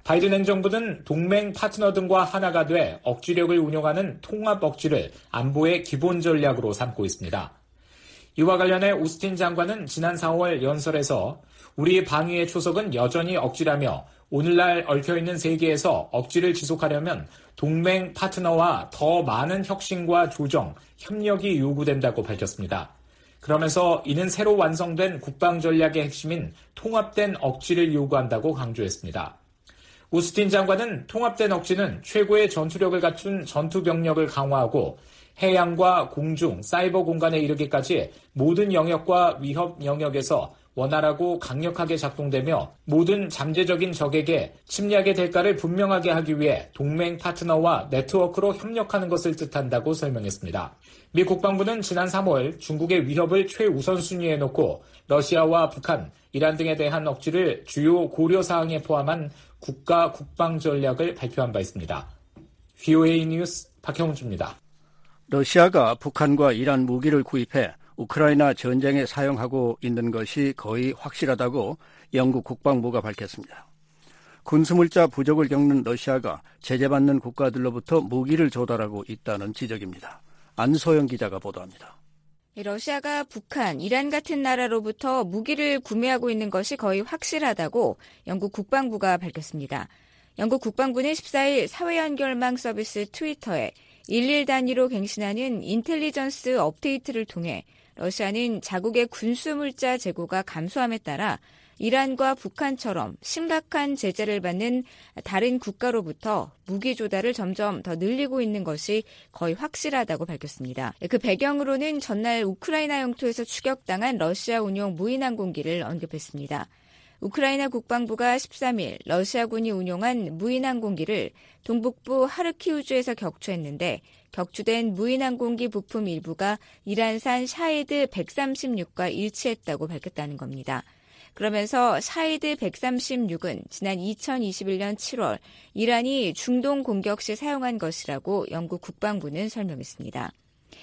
[SPEAKER 5] 바이든 행정부는 동맹 파트너 등과 하나가 돼 억지력을 운용하는 통합 억지를 안보의 기본 전략으로 삼고 있습니다. 이와 관련해 오스틴 장관은 지난 4월 연설에서 우리 방위의 초석은 여전히 억지라며 오늘날 얽혀있는 세계에서 억지를 지속하려면 동맹 파트너와 더 많은 혁신과 조정, 협력이 요구된다고 밝혔습니다. 그러면서 이는 새로 완성된 국방 전략의 핵심인 통합된 억지를 요구한다고 강조했습니다. 오스틴 장관은 통합된 억지는 최고의 전투력을 갖춘 전투병력을 강화하고 해양과 공중, 사이버 공간에 이르기까지 모든 영역과 위협 영역에서 원활하고 강력하게 작동되며 모든 잠재적인 적에게 침략의 대가를 분명하게 하기 위해 동맹 파트너와 네트워크로 협력하는 것을 뜻한다고 설명했습니다. 미 국방부는 지난 3월 중국의 위협을 최우선순위에 놓고 러시아와 북한, 이란 등에 대한 억지를 주요 고려사항에 포함한 국가 국방 전략을 발표한 바 있습니다. VOA 뉴스 박형준입니다.
[SPEAKER 2] 러시아가 북한과 이란 무기를 구입해 우크라이나 전쟁에 사용하고 있는 것이 거의 확실하다고 영국 국방부가 밝혔습니다. 군수물자 부족을 겪는 러시아가 제재받는 국가들로부터 무기를 조달하고 있다는 지적입니다. 안소영 기자가 보도합니다.
[SPEAKER 15] 러시아가 북한, 이란 같은 나라로부터 무기를 구매하고 있는 것이 거의 확실하다고 영국 국방부가 밝혔습니다. 영국 국방부는 14일 사회연결망 서비스 트위터에 11 단위로 갱신하는 인텔리전스 업데이트를 통해 러시아는 자국의 군수물자 재고가 감소함에 따라 이란과 북한처럼 심각한 제재를 받는 다른 국가로부터 무기 조달을 점점 더 늘리고 있는 것이 거의 확실하다고 밝혔습니다. 그 배경으로는 전날 우크라이나 영토에서 추격당한 러시아 운용 무인항공기를 언급했습니다. 우크라이나 국방부가 13일 러시아군이 운용한 무인항공기를 동북부 하르키우주에서 격추했는데 격추된 무인항공기 부품 일부가 이란산 샤헤드 136과 일치했다고 밝혔다는 겁니다. 그러면서 샤헤드 136은 지난 2021년 7월 이란이 중동 공격 시 사용한 것이라고 영국 국방부는 설명했습니다.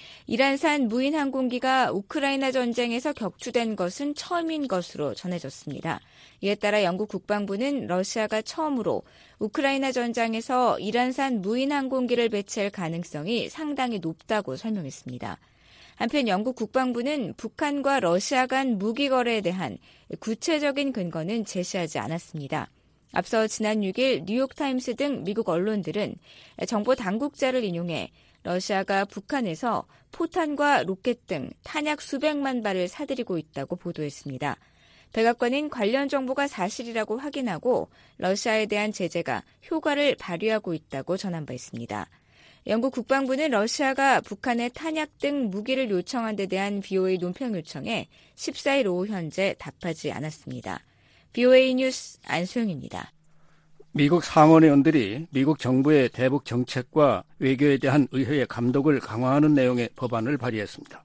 [SPEAKER 15] 이란산 무인 항공기가 우크라이나 전쟁에서 격추된 것은 처음인 것으로 전해졌습니다. 이에 따라 영국 국방부는 러시아가 처음으로 우크라이나 전장에서 이란산 무인 항공기를 배치할 가능성이 상당히 높다고 설명했습니다. 한편 영국 국방부는 북한과 러시아 간 무기 거래에 대한 구체적인 근거는 제시하지 않았습니다. 앞서 지난 6일 뉴욕타임스 등 미국 언론들은 정보 당국자를 인용해 러시아가 북한에서 포탄과 로켓 등 탄약 수백만 발을 사들이고 있다고 보도했습니다. 백악관은 관련 정보가 사실이라고 확인하고 러시아에 대한 제재가 효과를 발휘하고 있다고 전한 바 있습니다. 영국 국방부는 러시아가 북한에 탄약 등 무기를 요청한 데 대한 VOA 논평 요청에 14일 오후 현재 답하지 않았습니다. VOA 뉴스 안소영입니다.
[SPEAKER 2] 미국 상원의원들이 미국 정부의 대북 정책과 외교에 대한 의회의 감독을 강화하는 내용의 법안을 발의했습니다.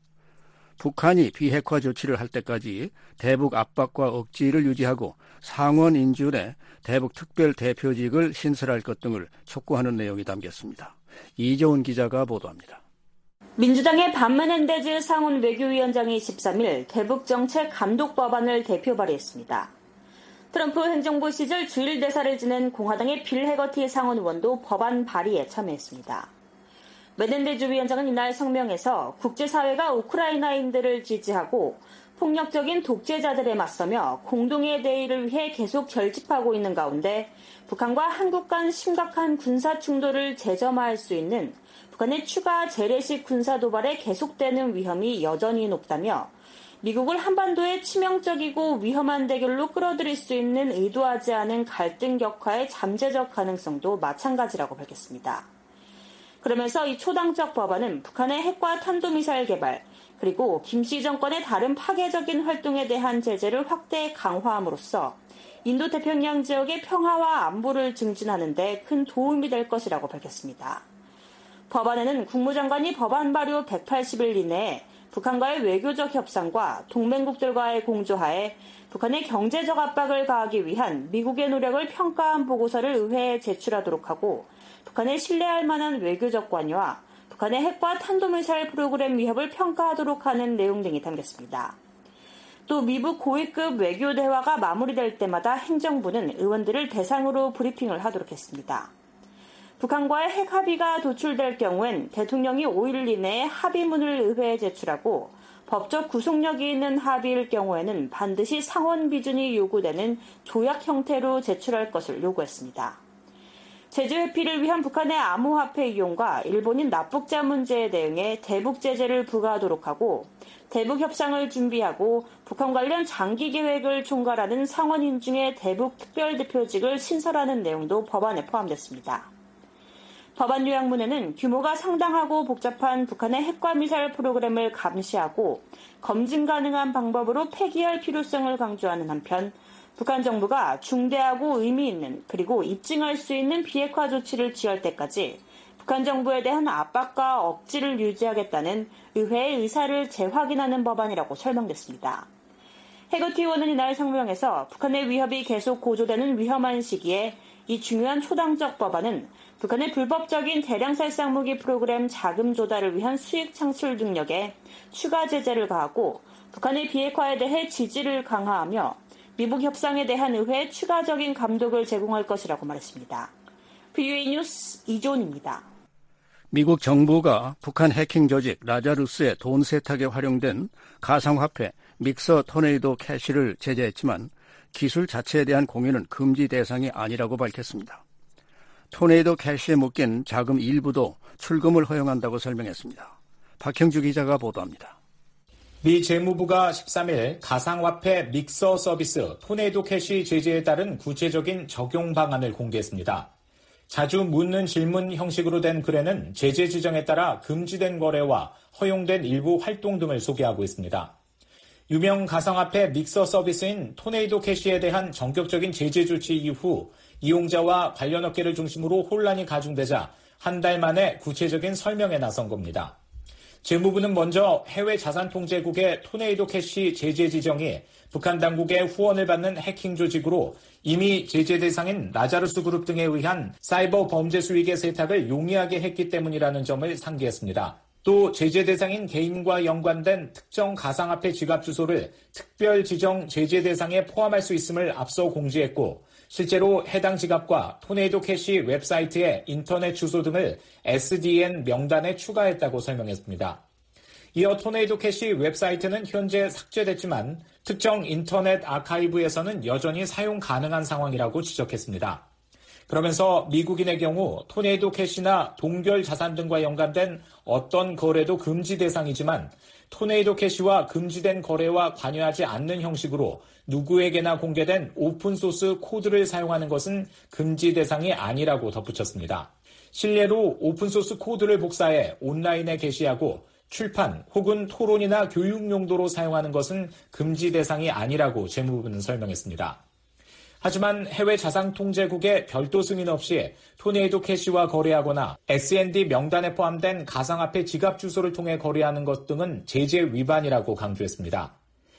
[SPEAKER 2] 북한이 비핵화 조치를 할 때까지 대북 압박과 억지를 유지하고 상원 인준에 대북 특별 대표직을 신설할 것 등을 촉구하는 내용이 담겼습니다. 이재훈 기자가 보도합니다.
[SPEAKER 16] 민주당의 반 메넨데즈 상원 외교위원장이 13일 대북 정책 감독 법안을 대표 발의했습니다. 트럼프 행정부 시절 주일 대사를 지낸 공화당의 빌 해거티 상원 의원도 법안 발의에 참여했습니다. 메넨데즈 위원장은 이날 성명에서 국제사회가 우크라이나인들을 지지하고 폭력적인 독재자들에 맞서며 공동의 대의를 위해 계속 결집하고 있는 가운데 북한과 한국 간 심각한 군사 충돌을 재점화할 수 있는 북한의 추가 재래식 군사 도발에 계속되는 위험이 여전히 높다며 미국을 한반도의 치명적이고 위험한 대결로 끌어들일 수 있는 의도하지 않은 갈등 격화의 잠재적 가능성도 마찬가지라고 밝혔습니다. 그러면서 이 초당적 법안은 북한의 핵과 탄도미사일 개발, 그리고 김씨 정권의 다른 파괴적인 활동에 대한 제재를 확대 강화함으로써 인도태평양 지역의 평화와 안보를 증진하는 데 큰 도움이 될 것이라고 밝혔습니다. 법안에는 국무장관이 법안 발의 180일 이내에 북한과의 외교적 협상과 동맹국들과의 공조하에 북한의 경제적 압박을 가하기 위한 미국의 노력을 평가한 보고서를 의회에 제출하도록 하고 북한의 신뢰할 만한 외교적 관여와 북한의 핵과 탄도미사일 프로그램 위협을 평가하도록 하는 내용 등이 담겼습니다. 또 미북 고위급 외교 대화가 마무리될 때마다 행정부는 의원들을 대상으로 브리핑을 하도록 했습니다. 북한과의 핵 합의가 도출될 경우엔 대통령이 5일 이내에 합의문을 의회에 제출하고 법적 구속력이 있는 합의일 경우에는 반드시 상원 비준이 요구되는 조약 형태로 제출할 것을 요구했습니다. 제재 회피를 위한 북한의 암호화폐 이용과 일본인 납북자 문제에 대응해 대북 제재를 부과하도록 하고 대북 협상을 준비하고 북한 관련 장기 계획을 총괄하는 상원인 중에 대북 특별대표직을 신설하는 내용도 법안에 포함됐습니다. 법안 요약문에는 규모가 상당하고 복잡한 북한의 핵과 미사일 프로그램을 감시하고 검증 가능한 방법으로 폐기할 필요성을 강조하는 한편 북한 정부가 중대하고 의미 있는 그리고 입증할 수 있는 비핵화 조치를 취할 때까지 북한 정부에 대한 압박과 억지를 유지하겠다는 의회의 의사를 재확인하는 법안이라고 설명됐습니다. 해거티 의원은 이날 성명에서 북한의 위협이 계속 고조되는 위험한 시기에 이 중요한 초당적 법안은 북한의 불법적인 대량 살상 무기 프로그램 자금 조달을 위한 수익 창출 능력에 추가 제재를 가하고 북한의 비핵화에 대해 지지를 강화하며 미북 협상에 대한 의회에 추가적인 감독을 제공할 것이라고 말했습니다. VOA 뉴스 이존입니다.
[SPEAKER 2] 미국 정부가 북한 해킹 조직 라자루스의 돈 세탁에 활용된 가상화폐 믹서 토네이도 캐시를 제재했지만 기술 자체에 대한 공유는 금지 대상이 아니라고 밝혔습니다. 토네이도 캐시에 묶인 자금 일부도 출금을 허용한다고 설명했습니다. 박형주 기자가 보도합니다.
[SPEAKER 5] 미 재무부가 13일 가상화폐 믹서 서비스 토네이도 캐시 제재에 따른 구체적인 적용 방안을 공개했습니다. 자주 묻는 질문 형식으로 된 글에는 제재 지정에 따라 금지된 거래와 허용된 일부 활동 등을 소개하고 있습니다. 유명 가상화폐 믹서 서비스인 토네이도 캐시에 대한 전격적인 제재 조치 이후 이용자와 관련 업계를 중심으로 혼란이 가중되자 한 달 만에 구체적인 설명에 나선 겁니다. 재무부는 먼저 해외 자산통제국의 토네이도 캐시 제재 지정이 북한 당국의 후원을 받는 해킹 조직으로 이미 제재 대상인 라자루스 그룹 등에 의한 사이버 범죄 수익의 세탁을 용이하게 했기 때문이라는 점을 상기했습니다. 또 제재 대상인 개인과 연관된 특정 가상화폐 지갑 주소를 특별 지정 제재 대상에 포함할 수 있음을 앞서 공지했고 실제로 해당 지갑과 토네이도 캐시 웹사이트의 인터넷 주소 등을 SDN 명단에 추가했다고 설명했습니다. 이어 토네이도 캐시 웹사이트는 현재 삭제됐지만 특정 인터넷 아카이브에서는 여전히 사용 가능한 상황이라고 지적했습니다. 그러면서 미국인의 경우 토네이도 캐시나 동결 자산 등과 연관된 어떤 거래도 금지 대상이지만 토네이도 캐시와 금지된 거래와 관여하지 않는 형식으로 누구에게나 공개된 오픈소스 코드를 사용하는 것은 금지 대상이 아니라고 덧붙였습니다. 실례로 오픈소스 코드를 복사해 온라인에 게시하고 출판 혹은 토론이나 교육 용도로 사용하는 것은 금지 대상이 아니라고 재무부는 설명했습니다. 하지만 해외 자산통제국의 별도 승인 없이 토네이도 캐시와 거래하거나 SND 명단에 포함된 가상화폐 지갑 주소를 통해 거래하는 것 등은 제재 위반이라고 강조했습니다.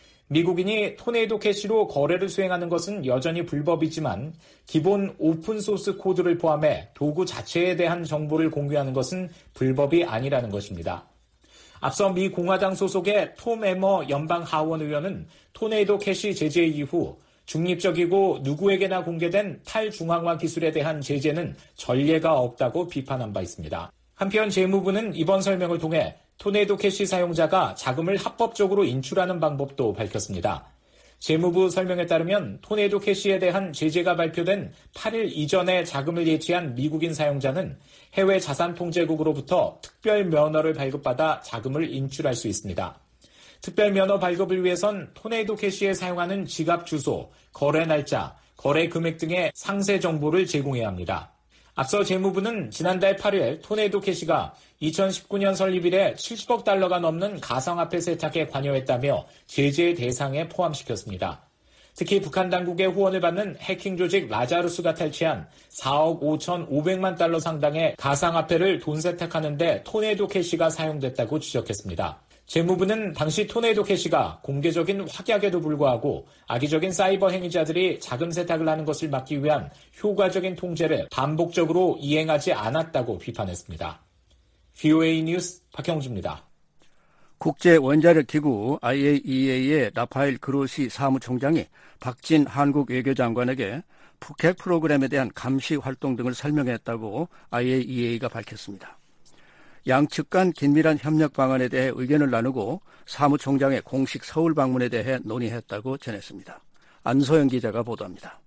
[SPEAKER 5] 미국인이 토네이도 캐시로 거래를 수행하는 것은 여전히 불법이지만 기본 오픈소스 코드를 포함해 도구 자체에 대한 정보를 공유하는 것은 불법이 아니라는 것입니다. 앞서 미 공화당 소속의 톰 에머 연방 하원 의원은 토네이도 캐시 제재 이후 중립적이고 누구에게나 공개된 탈중앙화 기술에 대한 제재는 전례가 없다고 비판한 바 있습니다. 한편 재무부는 이번 설명을 통해 토네이도 캐시 사용자가 자금을 합법적으로 인출하는 방법도 밝혔습니다. 재무부 설명에 따르면 토네이도 캐시에 대한 제재가 발표된 8일 이전에 자금을 예치한 미국인 사용자는 해외 자산통제국으로부터 특별 면허를 발급받아 자금을 인출할 수 있습니다. 특별 면허 발급을 위해선 토네이도 캐시에 사용하는 지갑 주소, 거래 날짜, 거래 금액 등의 상세 정보를 제공해야 합니다. 앞서 재무부는 지난달 8일 토네이도 캐시가 2019년 설립 이래 70억 달러가 넘는 가상화폐 세탁에 관여했다며 제재 대상에 포함시켰습니다. 특히 북한 당국의 후원을 받는 해킹 조직 라자루스가 탈취한 4억 5,500만 달러 상당의 가상화폐를 돈 세탁하는 데 토네이도 캐시가 사용됐다고 지적했습니다. 재무부는 당시 토네이도 캐시가 공개적인 확약에도 불구하고 악의적인 사이버 행위자들이 자금 세탁을 하는 것을 막기 위한 효과적인 통제를 반복적으로 이행하지 않았다고 비판했습니다. VOA 뉴스 박형주입니다.
[SPEAKER 2] 국제원자력기구 IAEA의 라파엘 그로시 사무총장이 박진 한국 외교장관에게 북핵 프로그램에 대한 감시 활동 등을 설명했다고 IAEA가 밝혔습니다. 양측 간 긴밀한 협력 방안에 대해 의견을 나누고 사무총장의 공식 서울 방문에 대해 논의했다고 전했습니다. 안소영 기자가 보도합니다.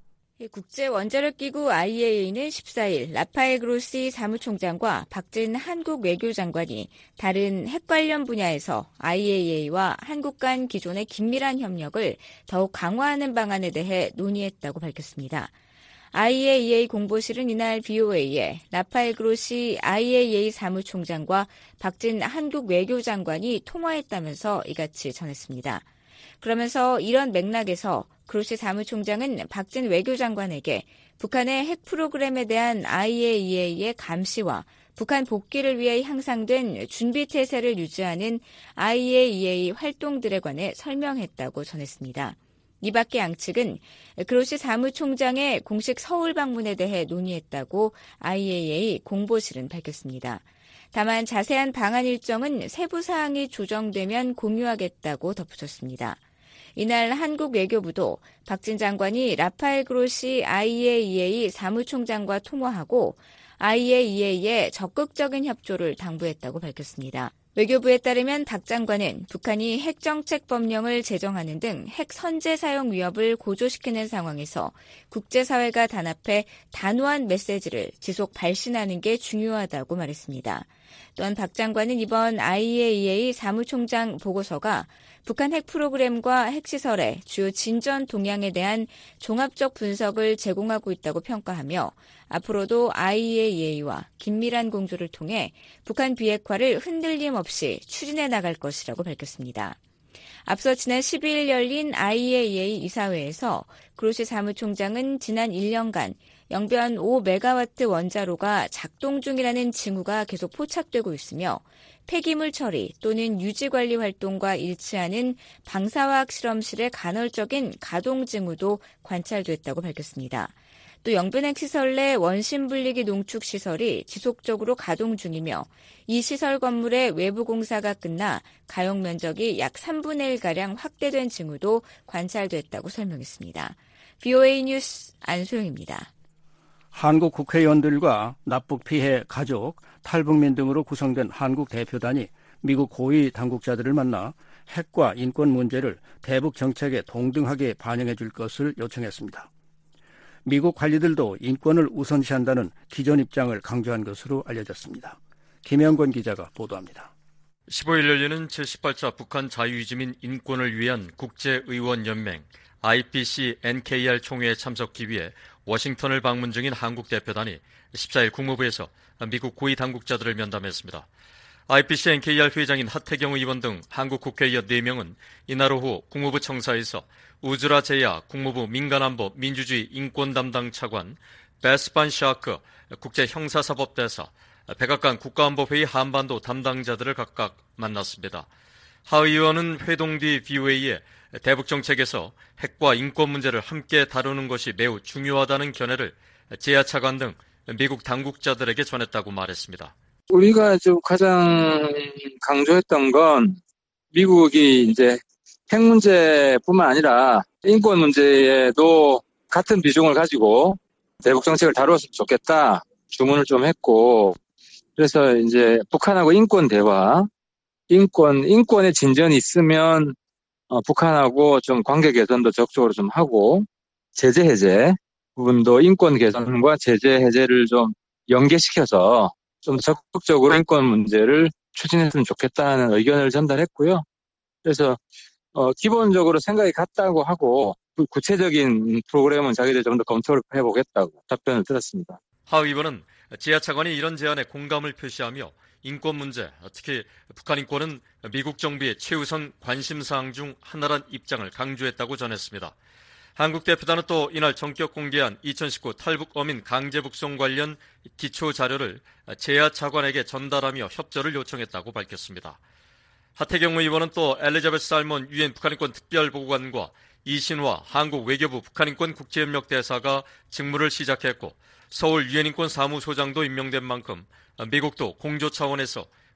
[SPEAKER 15] 국제원자력기구 IAEA는 14일 라파엘 그로시 사무총장과 박진 한국 외교장관이 다른 핵 관련 분야에서 IAEA와 한국 간 기존의 긴밀한 협력을 더욱 강화하는 방안에 대해 논의했다고 밝혔습니다. IAEA 공보실은 이날 BOA에 라파엘 그로시 IAEA 사무총장과 박진 한국 외교장관이 통화했다면서 이같이 전했습니다. 그러면서 이런 맥락에서 그로시 사무총장은 박진 외교장관에게 북한의 핵 프로그램에 대한 IAEA의 감시와 북한 복귀를 위해 향상된 준비 태세를 유지하는 IAEA 활동들에 관해 설명했다고 전했습니다. 이 밖에 양측은 그로시 사무총장의 공식 서울 방문에 대해 논의했다고 IAEA 공보실은 밝혔습니다. 다만 자세한 방안 일정은 세부 사항이 조정되면 공유하겠다고 덧붙였습니다. 이날 한국 외교부도 박진 장관이 라파엘 그로시 IAEA 사무총장과 통화하고 IAEA의 적극적인 협조를 당부했다고 밝혔습니다. 외교부에 따르면 박 장관은 북한이 핵정책 법령을 제정하는 등 핵 선제 사용 위협을 고조시키는 상황에서 국제사회가 단합해 단호한 메시지를 지속 발신하는 게 중요하다고 말했습니다. 또한 박 장관은 이번 IAEA 사무총장 보고서가 북한 핵 프로그램과 핵시설의 주요 진전 동향에 대한 종합적 분석을 제공하고 있다고 평가하며 앞으로도 IAEA와 긴밀한 공조를 통해 북한 비핵화를 흔들림 없이 추진해 나갈 것이라고 밝혔습니다. 앞서 지난 12일 열린 IAEA 이사회에서 그로시 사무총장은 지난 1년간 영변 5메가와트 원자로가 작동 중이라는 징후가 계속 포착되고 있으며 폐기물 처리 또는 유지관리 활동과 일치하는 방사화학 실험실의 간헐적인 가동 징후도 관찰됐다고 밝혔습니다. 또 영변 핵시설 내 원심 분리기 농축 시설이 지속적으로 가동 중이며 이 시설 건물의 외부 공사가 끝나 가용 면적이 약 3분의 1가량 확대된 징후도 관찰됐다고 설명했습니다. BOA 뉴스 안소영입니다.
[SPEAKER 2] 한국 국회의원들과 납북 피해 가족, 탈북민 등으로 구성된 한국 대표단이 미국 고위 당국자들을 만나 핵과 인권 문제를 대북 정책에 동등하게 반영해 줄 것을 요청했습니다. 미국 관리들도 인권을 우선시한다는 기존 입장을 강조한 것으로 알려졌습니다. 김영권 기자가 보도합니다.
[SPEAKER 17] 15일 열리는 제18차 북한 자유유지민 인권을 위한 국제의원연맹 IPC-NKR 총회에 참석하기 위해 워싱턴을 방문 중인 한국 대표단이 14일 국무부에서 미국 고위 당국자들을 면담했습니다. IPC-NKR 회장인 하태경 의원 등 한국 국회의원 4명은 이날 오후 국무부 청사에서 우즈라 제야 국무부 민간안보 민주주의 인권 담당 차관, 베스판 샤크 국제형사사법대사, 백악관 국가안보회의 한반도 담당자들을 각각 만났습니다. 하 의원은 회동 뒤 BOA에 대북 정책에서 핵과 인권 문제를 함께 다루는 것이 매우 중요하다는 견해를 제야 차관 등 미국 당국자들에게 전했다고 말했습니다.
[SPEAKER 18] 우리가 좀 가장 강조했던 건 미국이 이제 핵 문제뿐만 아니라 인권 문제에도 같은 비중을 가지고 대북 정책을 다루었으면 좋겠다 주문을 좀 했고, 그래서 이제 북한하고 인권 대화, 인권의 진전이 있으면 북한하고 좀 관계 개선도 적극적으로 좀 하고, 제재 해제 부분도 인권 개선과 제재 해제를 좀 연계시켜서 좀 적극적으로 인권 문제를 추진했으면 좋겠다는 의견을 전달했고요. 그래서 기본적으로 생각이 같다고 하고 구체적인 프로그램은 자기들 좀 더 검토를 해보겠다고 답변을 들었습니다.
[SPEAKER 17] 하 의원은 제야 차관이 이런 제안에 공감을 표시하며 인권 문제, 특히 북한 인권은 미국 정부의 최우선 관심사항 중 하나란 입장을 강조했다고 전했습니다. 한국 대표단은 또 이날 전격 공개한 2019 탈북 어민 강제 북송 관련 기초 자료를 제야 차관에게 전달하며 협조를 요청했다고 밝혔습니다. 하태경 의원은 또 엘리자베스 살몬 유엔 북한인권 특별보고관과 이신화 한국 외교부 북한인권 국제협력 대사가 직무를 시작했고, 서울 유엔인권 사무소장도 임명된 만큼 미국도 공조 차원에서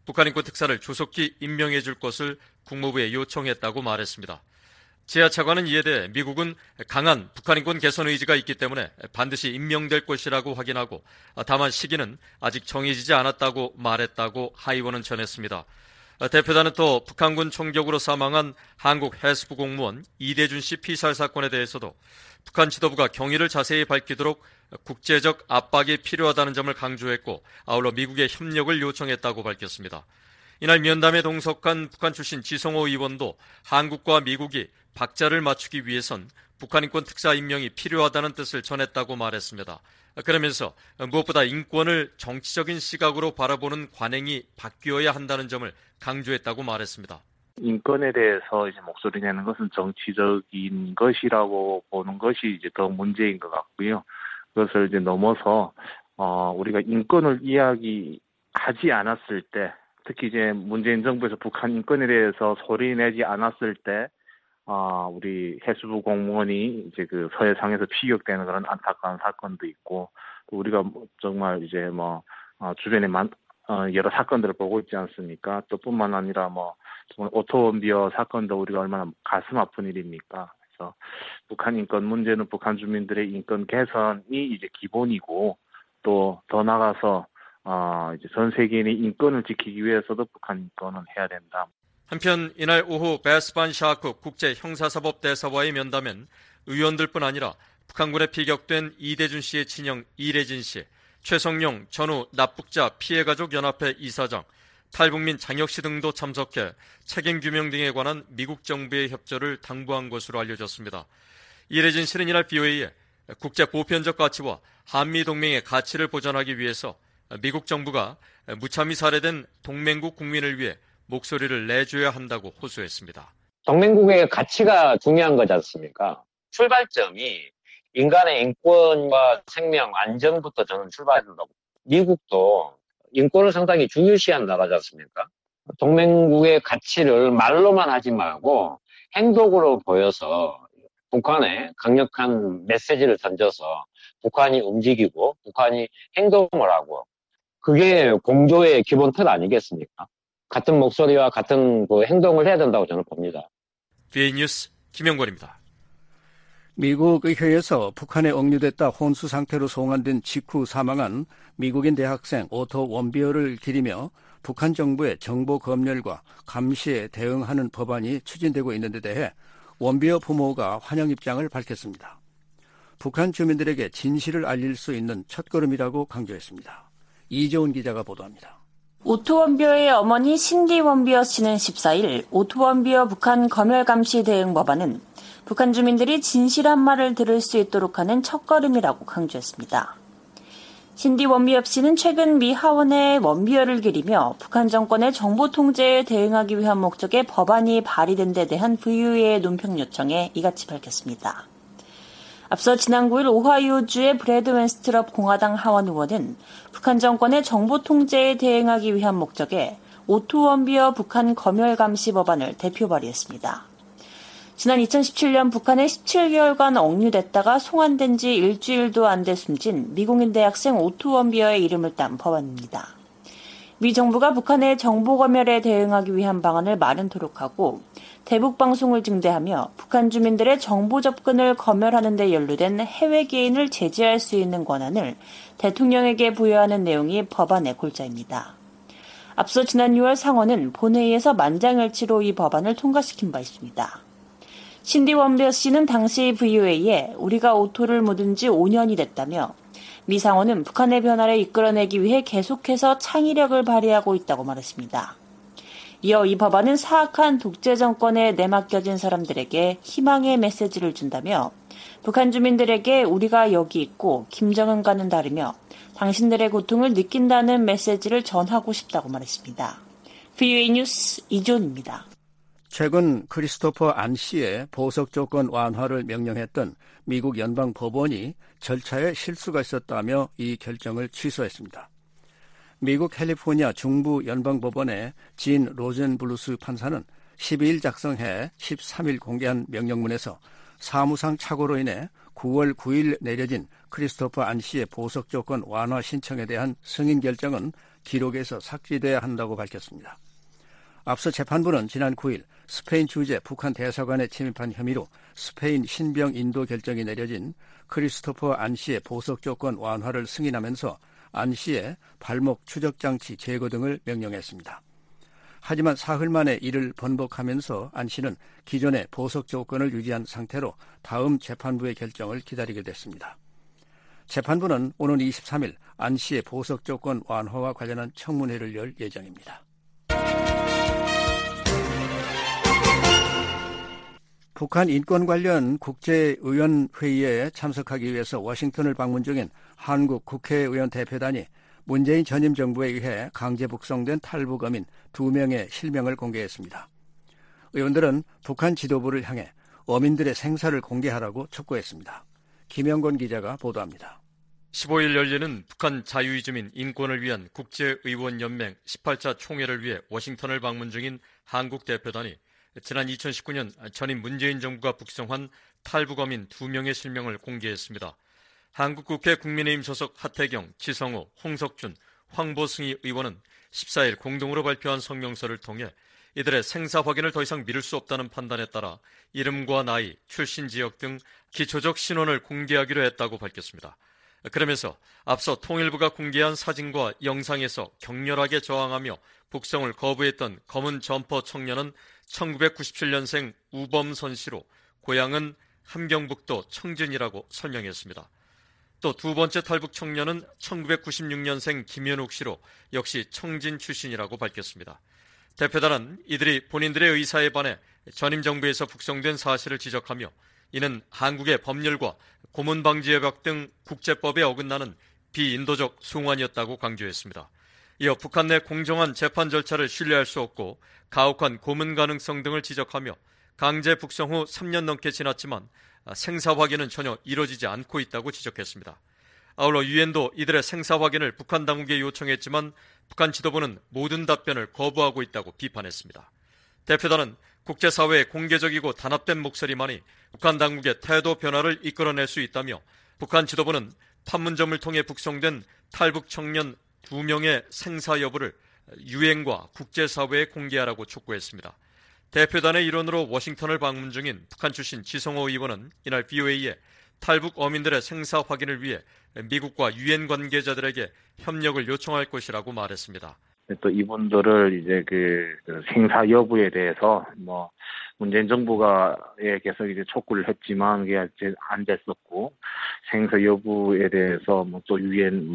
[SPEAKER 17] 북한 인권 특사를 조속히 임명해 줄 것을 국무부에 요청했다고 말했습니다. 지하 차관은 이에 대해 미국은 강한 북한 인권 개선 의지가 있기 때문에 반드시 임명될 것이라고 확인하고 다만 시기는 아직 정해지지 않았다고 말했다고 하이원은 전했습니다. 대표단은 또 북한군 총격으로 사망한 한국 해수부 공무원 이대준 씨 피살 사건에 대해서도 북한 지도부가 경위를 자세히 밝히도록 국제적 압박이 필요하다는 점을 강조했고 아울러 미국의 협력을 요청했다고 밝혔습니다. 이날 면담에 동석한 북한 출신 지성호 의원도 한국과 미국이 박자를 맞추기 위해선 북한 인권 특사 임명이 필요하다는 뜻을 전했다고 말했습니다. 그러면서 무엇보다 인권을 정치적인 시각으로 바라보는 관행이 바뀌어야 한다는 점을 강조했다고 말했습니다.
[SPEAKER 19] 인권에 대해서 이제 목소리 내는 것은 정치적인 것이라고 보는 것이 이제 더 문제인 것 같고요. 그것을 이제 넘어서 우리가 인권을 이야기하지 않았을 때, 특히 이제 문재인 정부에서 북한 인권에 대해서 소리 내지 않았을 때, 우리 해수부 공무원이 이제 그 서해상에서 피격되는 그런 안타까운 사건도 있고, 또 우리가 정말 이제 주변에 여러 사건들을 보고 있지 않습니까? 또 뿐만 아니라 정말 오토원비어 사건도 우리가 얼마나 가슴 아픈 일입니까? 그래서 북한 인권 문제는 북한 주민들의 인권 개선이 이제 기본이고, 또 더 나가서 이제 전 세계인의 인권을 지키기 위해서도 북한 인권은 해야 된다.
[SPEAKER 17] 한편 이날 오후 베스반 샤크 국제형사사법대사와의 면담엔 의원들뿐 아니라 북한군에 피격된 이대준 씨의 친형 이래진 씨, 최성용 전후 납북자 피해가족연합회 이사장, 탈북민 장혁 씨 등도 참석해 책임규명 등에 관한 미국 정부의 협조를 당부한 것으로 알려졌습니다. 이래진 씨는 이날 BOA에 국제 보편적 가치와 한미동맹의 가치를 보존하기 위해서 미국 정부가 무참히 살해된 동맹국 국민을 위해 목소리를 내줘야 한다고 호소했습니다.
[SPEAKER 20] 동맹국의 가치가 중요한 거지 않습니까? 출발점이 인간의 인권과 생명, 안전부터 저는 출발한다고. 미국도 인권을 상당히 중요시한 나라지 않습니까? 동맹국의 가치를 말로만 하지 말고 행동으로 보여서 북한에 강력한 메시지를 던져서 북한이 움직이고 북한이 행동을 하고, 그게 공조의 기본 틀 아니겠습니까? 같은 목소리와 같은 그 행동을 해야 된다고 저는 봅니다.
[SPEAKER 17] BA 뉴스 김영권입니다.
[SPEAKER 2] 미국 의회에서 북한에 억류됐다 혼수 상태로 송환된 직후 사망한 미국인 대학생 오토 원비어를 기리며 북한 정부의 정보 검열과 감시에 대응하는 법안이 추진되고 있는 데 대해 원비어 부모가 환영 입장을 밝혔습니다. 북한 주민들에게 진실을 알릴 수 있는 첫걸음이라고 강조했습니다. 이재훈 기자가 보도합니다.
[SPEAKER 16] 오토 원비어의 어머니 신디 원비어 씨는 14일 오토 원비어 북한 검열 감시 대응 법안은 북한 주민들이 진실한 말을 들을 수 있도록 하는 첫걸음이라고 강조했습니다. 신디 원비어 씨는 최근 미 하원에 원비어를 기리며 북한 정권의 정보 통제에 대응하기 위한 목적의 법안이 발의된 데 대한 VOA의 논평 요청에 이같이 밝혔습니다. 앞서 지난 9일 오하이오주의 브래드 웬스트럽 공화당 하원 의원은 북한 정권의 정보 통제에 대응하기 위한 목적의 오토 원비어 북한 검열 감시 법안을 대표 발의했습니다. 지난 2017년 북한에 17개월간 억류됐다가 송환된 지 일주일도 안 돼 숨진 미국인 대학생 오토 원비어의 이름을 딴 법안입니다. 미 정부가 북한의 정보 검열에 대응하기 위한 방안을 마련토록 하고 대북 방송을 증대하며 북한 주민들의 정보 접근을 검열하는 데 연루된 해외 개인을 제재할 수 있는 권한을 대통령에게 부여하는 내용이 법안의 골자입니다. 앞서 지난 6월 상원은 본회의에서 만장일치로 이 법안을 통과시킨 바 있습니다. 신디 원비어 씨는 당시 VOA에 우리가 오토를 묻은 지 5년이 됐다며 미 상원은 북한의 변화를 이끌어내기 위해 계속해서 창의력을 발휘하고 있다고 말했습니다. 이어 이 법안은 사악한 독재 정권에 내맡겨진 사람들에게 희망의 메시지를 준다며 북한 주민들에게 우리가 여기 있고 김정은과는 다르며 당신들의 고통을 느낀다는 메시지를 전하고 싶다고 말했습니다. VOA 뉴스 이존입니다.
[SPEAKER 2] 최근 크리스토퍼 안 씨의 보석 조건 완화를 명령했던 미국 연방법원이 절차에 실수가 있었다며 이 결정을 취소했습니다. 미국 캘리포니아 중부 연방법원의 진 로젠블루스 판사는 12일 작성해 13일 공개한 명령문에서 사무상 착오로 인해 9월 9일 내려진 크리스토퍼 안 씨의 보석 조건 완화 신청에 대한 승인 결정은 기록에서 삭제돼야 한다고 밝혔습니다. 앞서 재판부는 지난 9일 스페인 주재 북한 대사관에 침입한 혐의로 스페인 신병 인도 결정이 내려진 크리스토퍼 안 씨의 보석 조건 완화를 승인하면서 안 씨의 발목 추적장치 제거 등을 명령했습니다. 하지만 사흘 만에 이를 번복하면서 안 씨는 기존의 보석 조건을 유지한 상태로 다음 재판부의 결정을 기다리게 됐습니다. 재판부는 오는 23일 안 씨의 보석 조건 완화와 관련한 청문회를 열 예정입니다. 북한 인권 관련 국제의원회의에 참석하기 위해서 워싱턴을 방문 중인 한국 국회의원 대표단이 문재인 전임 정부에 의해 강제 북송된 탈북 어민 2명의 실명을 공개했습니다. 의원들은 북한 지도부를 향해 어민들의 생사를 공개하라고 촉구했습니다. 김영권 기자가 보도합니다.
[SPEAKER 17] 15일 열리는 북한 자유이주민 인권을 위한 국제의원연맹 18차 총회를 위해 워싱턴을 방문 중인 한국 대표단이 지난 2019년 전임 문재인 정부가 북송한 탈북어민 2명의 실명을 공개했습니다. 한국국회 국민의힘 소속 하태경, 지성호, 홍석준, 황보승희 의원은 14일 공동으로 발표한 성명서를 통해 이들의 생사 확인을 더 이상 미룰 수 없다는 판단에 따라 이름과 나이, 출신 지역 등 기초적 신원을 공개하기로 했다고 밝혔습니다. 그러면서 앞서 통일부가 공개한 사진과 영상에서 격렬하게 저항하며 북송을 거부했던 검은 점퍼 청년은 1997년생 우범선 씨로 고향은 함경북도 청진이라고 설명했습니다. 또 두 번째 탈북 청년은 1996년생 김현욱 씨로 역시 청진 출신이라고 밝혔습니다. 대표단은 이들이 본인들의 의사에 반해 전임 정부에서 북송된 사실을 지적하며 이는 한국의 법률과 고문방지협약 등 국제법에 어긋나는 비인도적 송환이었다고 강조했습니다. 이어 북한 내 공정한 재판 절차를 신뢰할 수 없고 가혹한 고문 가능성 등을 지적하며 강제 북송 후 3년 넘게 지났지만 생사 확인은 전혀 이뤄지지 않고 있다고 지적했습니다. 아울러 유엔도 이들의 생사 확인을 북한 당국에 요청했지만 북한 지도부는 모든 답변을 거부하고 있다고 비판했습니다. 대표단은 국제사회의 공개적이고 단합된 목소리만이 북한 당국의 태도 변화를 이끌어낼 수 있다며 북한 지도부는 판문점을 통해 북송된 탈북 청년 2명의 생사 여부를 유엔과 국제사회에 공개하라고 촉구했습니다. 대표단의 일원으로 워싱턴을 방문 중인 북한 출신 지성호 의원은 이날 BOA에 탈북 어민들의 생사 확인을 위해 미국과 유엔 관계자들에게 협력을 요청할 것이라고 말했습니다.
[SPEAKER 19] 또 이분들을 이제 그 생사 여부에 대해서 문재인 정부가 계속 이제 촉구를 했지만 그게 안 됐었고 생사 여부에 대해서 또 유엔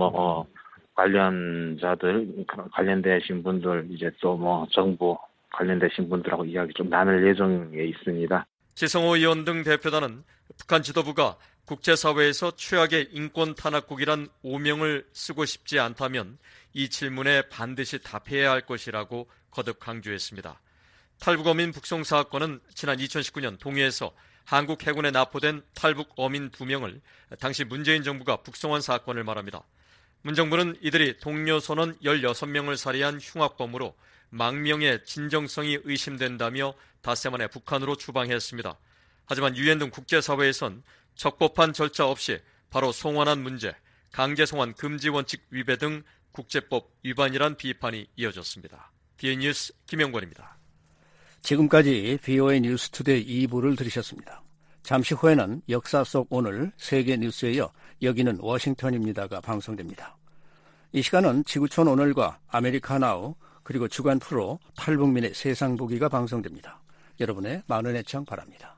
[SPEAKER 19] 관련자들 관련되신 분들 이제 또 정부 관련되신 분들하고 이야기 좀 나눌 예정에 있습니다.
[SPEAKER 17] 지성호 의원 등 대표단은 북한 지도부가 국제사회에서 최악의 인권 탄압국이란 오명을 쓰고 싶지 않다면 이 질문에 반드시 답해야 할 것이라고 거듭 강조했습니다. 탈북어민 북송 사건은 지난 2019년 동해에서 한국 해군에 납포된 탈북 어민 2명을 당시 문재인 정부가 북송한 사건을 말합니다. 문 정부는 이들이 동료 선원 16명을 살해한 흉악범으로 망명의 진정성이 의심된다며 닷새 만에 북한으로 추방했습니다. 하지만 유엔 등 국제사회에선 적법한 절차 없이 바로 송환한 문제, 강제 송환 금지 원칙 위배 등 국제법 위반이란 비판이 이어졌습니다. BOA 뉴스 김영권입니다.
[SPEAKER 2] 지금까지 BOA 뉴스 투데이 2부를 들으셨습니다. 잠시 후에는 역사 속 오늘 세계 뉴스에 이어 여기는 워싱턴입니다가 방송됩니다. 이 시간은 지구촌 오늘과 아메리카나우 그리고 주간 프로 탈북민의 세상 보기가 방송됩니다. 여러분의 많은 애청 바랍니다.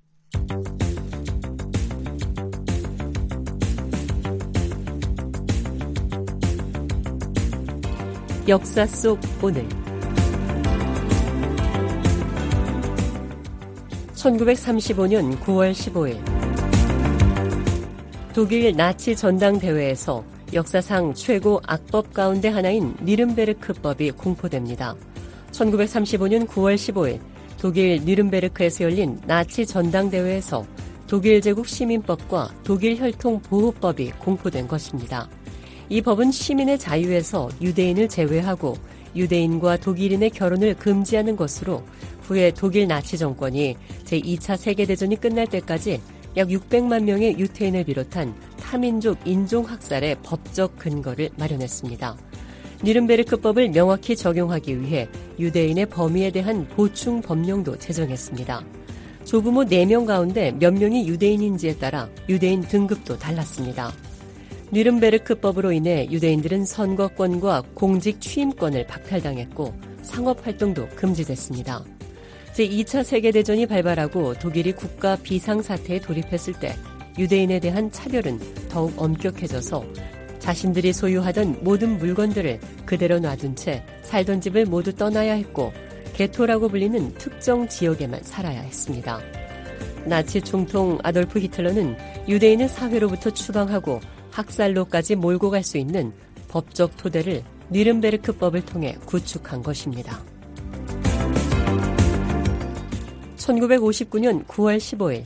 [SPEAKER 21] 역사 속 오늘 1935년 9월 15일 독일 나치 전당대회에서 역사상 최고 악법 가운데 하나인 니른베르크법이 공포됩니다. 1935년 9월 15일 독일 니른베르크에서 열린 나치 전당대회에서 독일 제국 시민법과 독일 혈통 보호법이 공포된 것입니다. 이 법은 시민의 자유에서 유대인을 제외하고 유대인과 독일인의 결혼을 금지하는 것으로 후에 독일 나치 정권이 제2차 세계대전이 끝날 때까지 약 600만 명의 유태인을 비롯한 타민족 인종학살의 법적 근거를 마련했습니다. 니른베르크법을 명확히 적용하기 위해 유대인의 범위에 대한 보충 법령도 제정했습니다. 조부모 4명 가운데 몇 명이 유대인인지에 따라 유대인 등급도 달랐습니다. 니른베르크법으로 인해 유대인들은 선거권과 공직 취임권을 박탈당했고 상업활동도 금지됐습니다. 제2차 세계대전이 발발하고 독일이 국가 비상사태에 돌입했을 때 유대인에 대한 차별은 더욱 엄격해져서 자신들이 소유하던 모든 물건들을 그대로 놔둔 채 살던 집을 모두 떠나야 했고 게토라고 불리는 특정 지역에만 살아야 했습니다. 나치 총통 아돌프 히틀러는 유대인을 사회로부터 추방하고 학살로까지 몰고 갈 수 있는 법적 토대를 니른베르크법을 통해 구축한 것입니다. 1959년 9월 15일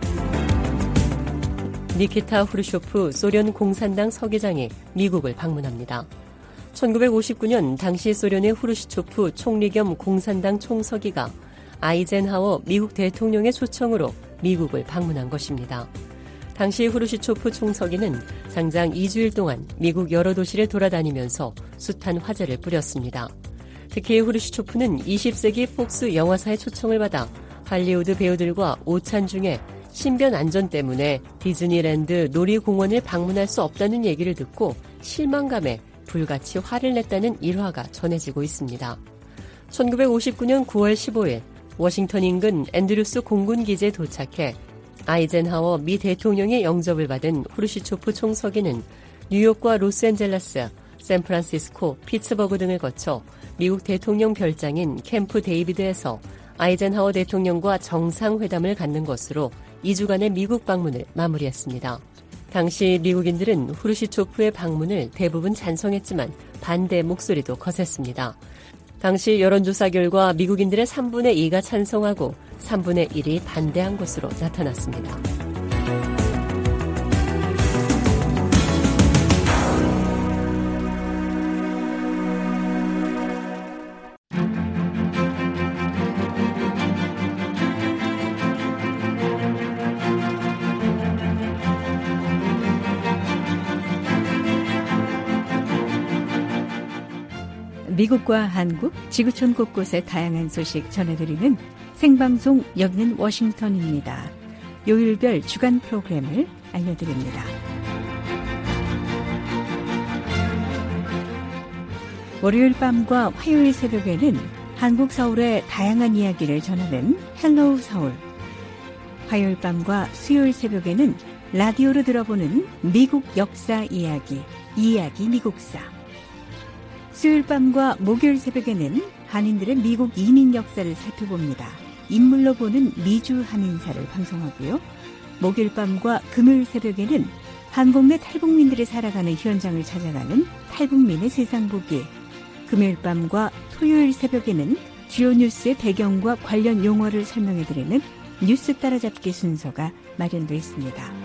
[SPEAKER 21] 니키타 후르쇼프 소련 공산당 서기장이 미국을 방문합니다. 1959년 당시 소련의 후르시초프 총리 겸 공산당 총서기가 아이젠하워 미국 대통령의 초청으로 미국을 방문한 것입니다. 당시 후르시초프 총서기는 장장 2주일 동안 미국 여러 도시를 돌아다니면서 숱한 화제를 뿌렸습니다. 특히 후르시초프는 20세기 폭스 영화사의 초청을 받아 할리우드 배우들과 오찬 중에 신변 안전 때문에 디즈니랜드 놀이공원을 방문할 수 없다는 얘기를 듣고 실망감에 불같이 화를 냈다는 일화가 전해지고 있습니다. 1959년 9월 15일 워싱턴 인근 앤드류스 공군기지에 도착해 아이젠하워 미 대통령의 영접을 받은 후르시초프 총서기는 뉴욕과 로스앤젤레스, 샌프란시스코, 피츠버그 등을 거쳐 미국 대통령 별장인 캠프 데이비드에서 아이젠하워 대통령과 정상회담을 갖는 것으로 2주간의 미국 방문을 마무리했습니다. 당시 미국인들은 후르시초프의 방문을 대부분 찬성했지만 반대 목소리도 거셌습니다. 당시 여론조사 결과 미국인들의 3분의 2가 찬성하고 3분의 1이 반대한 것으로 나타났습니다.
[SPEAKER 1] 미국과 한국, 지구촌 곳곳의 다양한 소식 전해드리는 생방송 여기는 워싱턴입니다. 요일별 주간 프로그램을 알려드립니다. 월요일 밤과 화요일 새벽에는 한국 서울의 다양한 이야기를 전하는 헬로우 서울. 화요일 밤과 수요일 새벽에는 라디오로 들어보는 미국 역사 이야기 미국사. 수요일 밤과 목요일 새벽에는 한인들의 미국 이민 역사를 살펴봅니다. 인물로 보는 미주 한인사를 방송하고요. 목요일 밤과 금요일 새벽에는 한국 내 탈북민들이 살아가는 현장을 찾아가는 탈북민의 세상 보기. 금요일 밤과 토요일 새벽에는 주요 뉴스의 배경과 관련 용어를 설명해드리는 뉴스 따라잡기 순서가 마련되어 있습니다.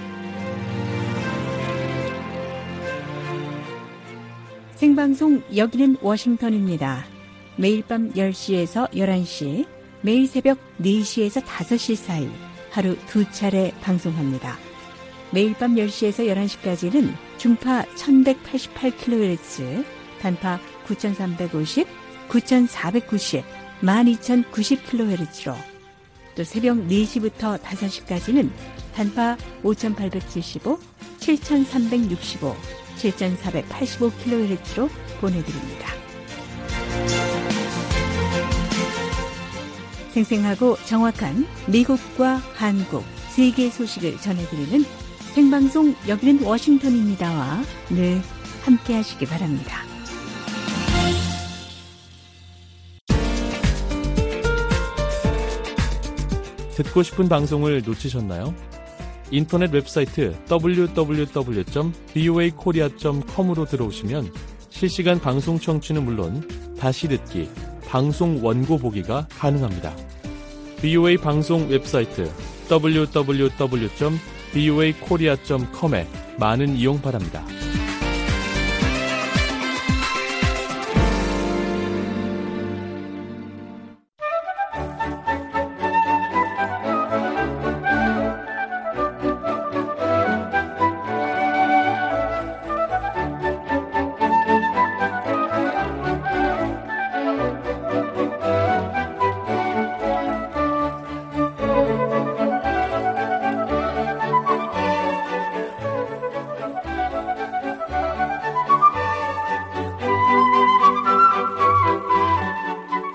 [SPEAKER 1] 생방송 여기는 워싱턴입니다. 매일 밤 10시에서 11시, 매일 새벽 4시에서 5시 사이 하루 2차례 방송합니다. 매일 밤 10시에서 11시까지는 중파 1188kHz, 단파 9350, 9490, 12090kHz로 또 새벽 4시부터 5시까지는 단파 5875, 7365, 7485kHz로 보내드립니다. 생생하고 정확한 미국과 한국, 세계 소식을 전해드리는 생방송 여기는 워싱턴입니다와 늘 함께하시기 바랍니다.
[SPEAKER 22] 듣고 싶은 방송을 놓치셨나요? 인터넷 웹사이트 www.voakorea.com으로 들어오시면 실시간 방송 청취는 물론 다시 듣기, 방송 원고 보기가 가능합니다. VOA 방송 웹사이트 www.voakorea.com에 많은 이용 바랍니다.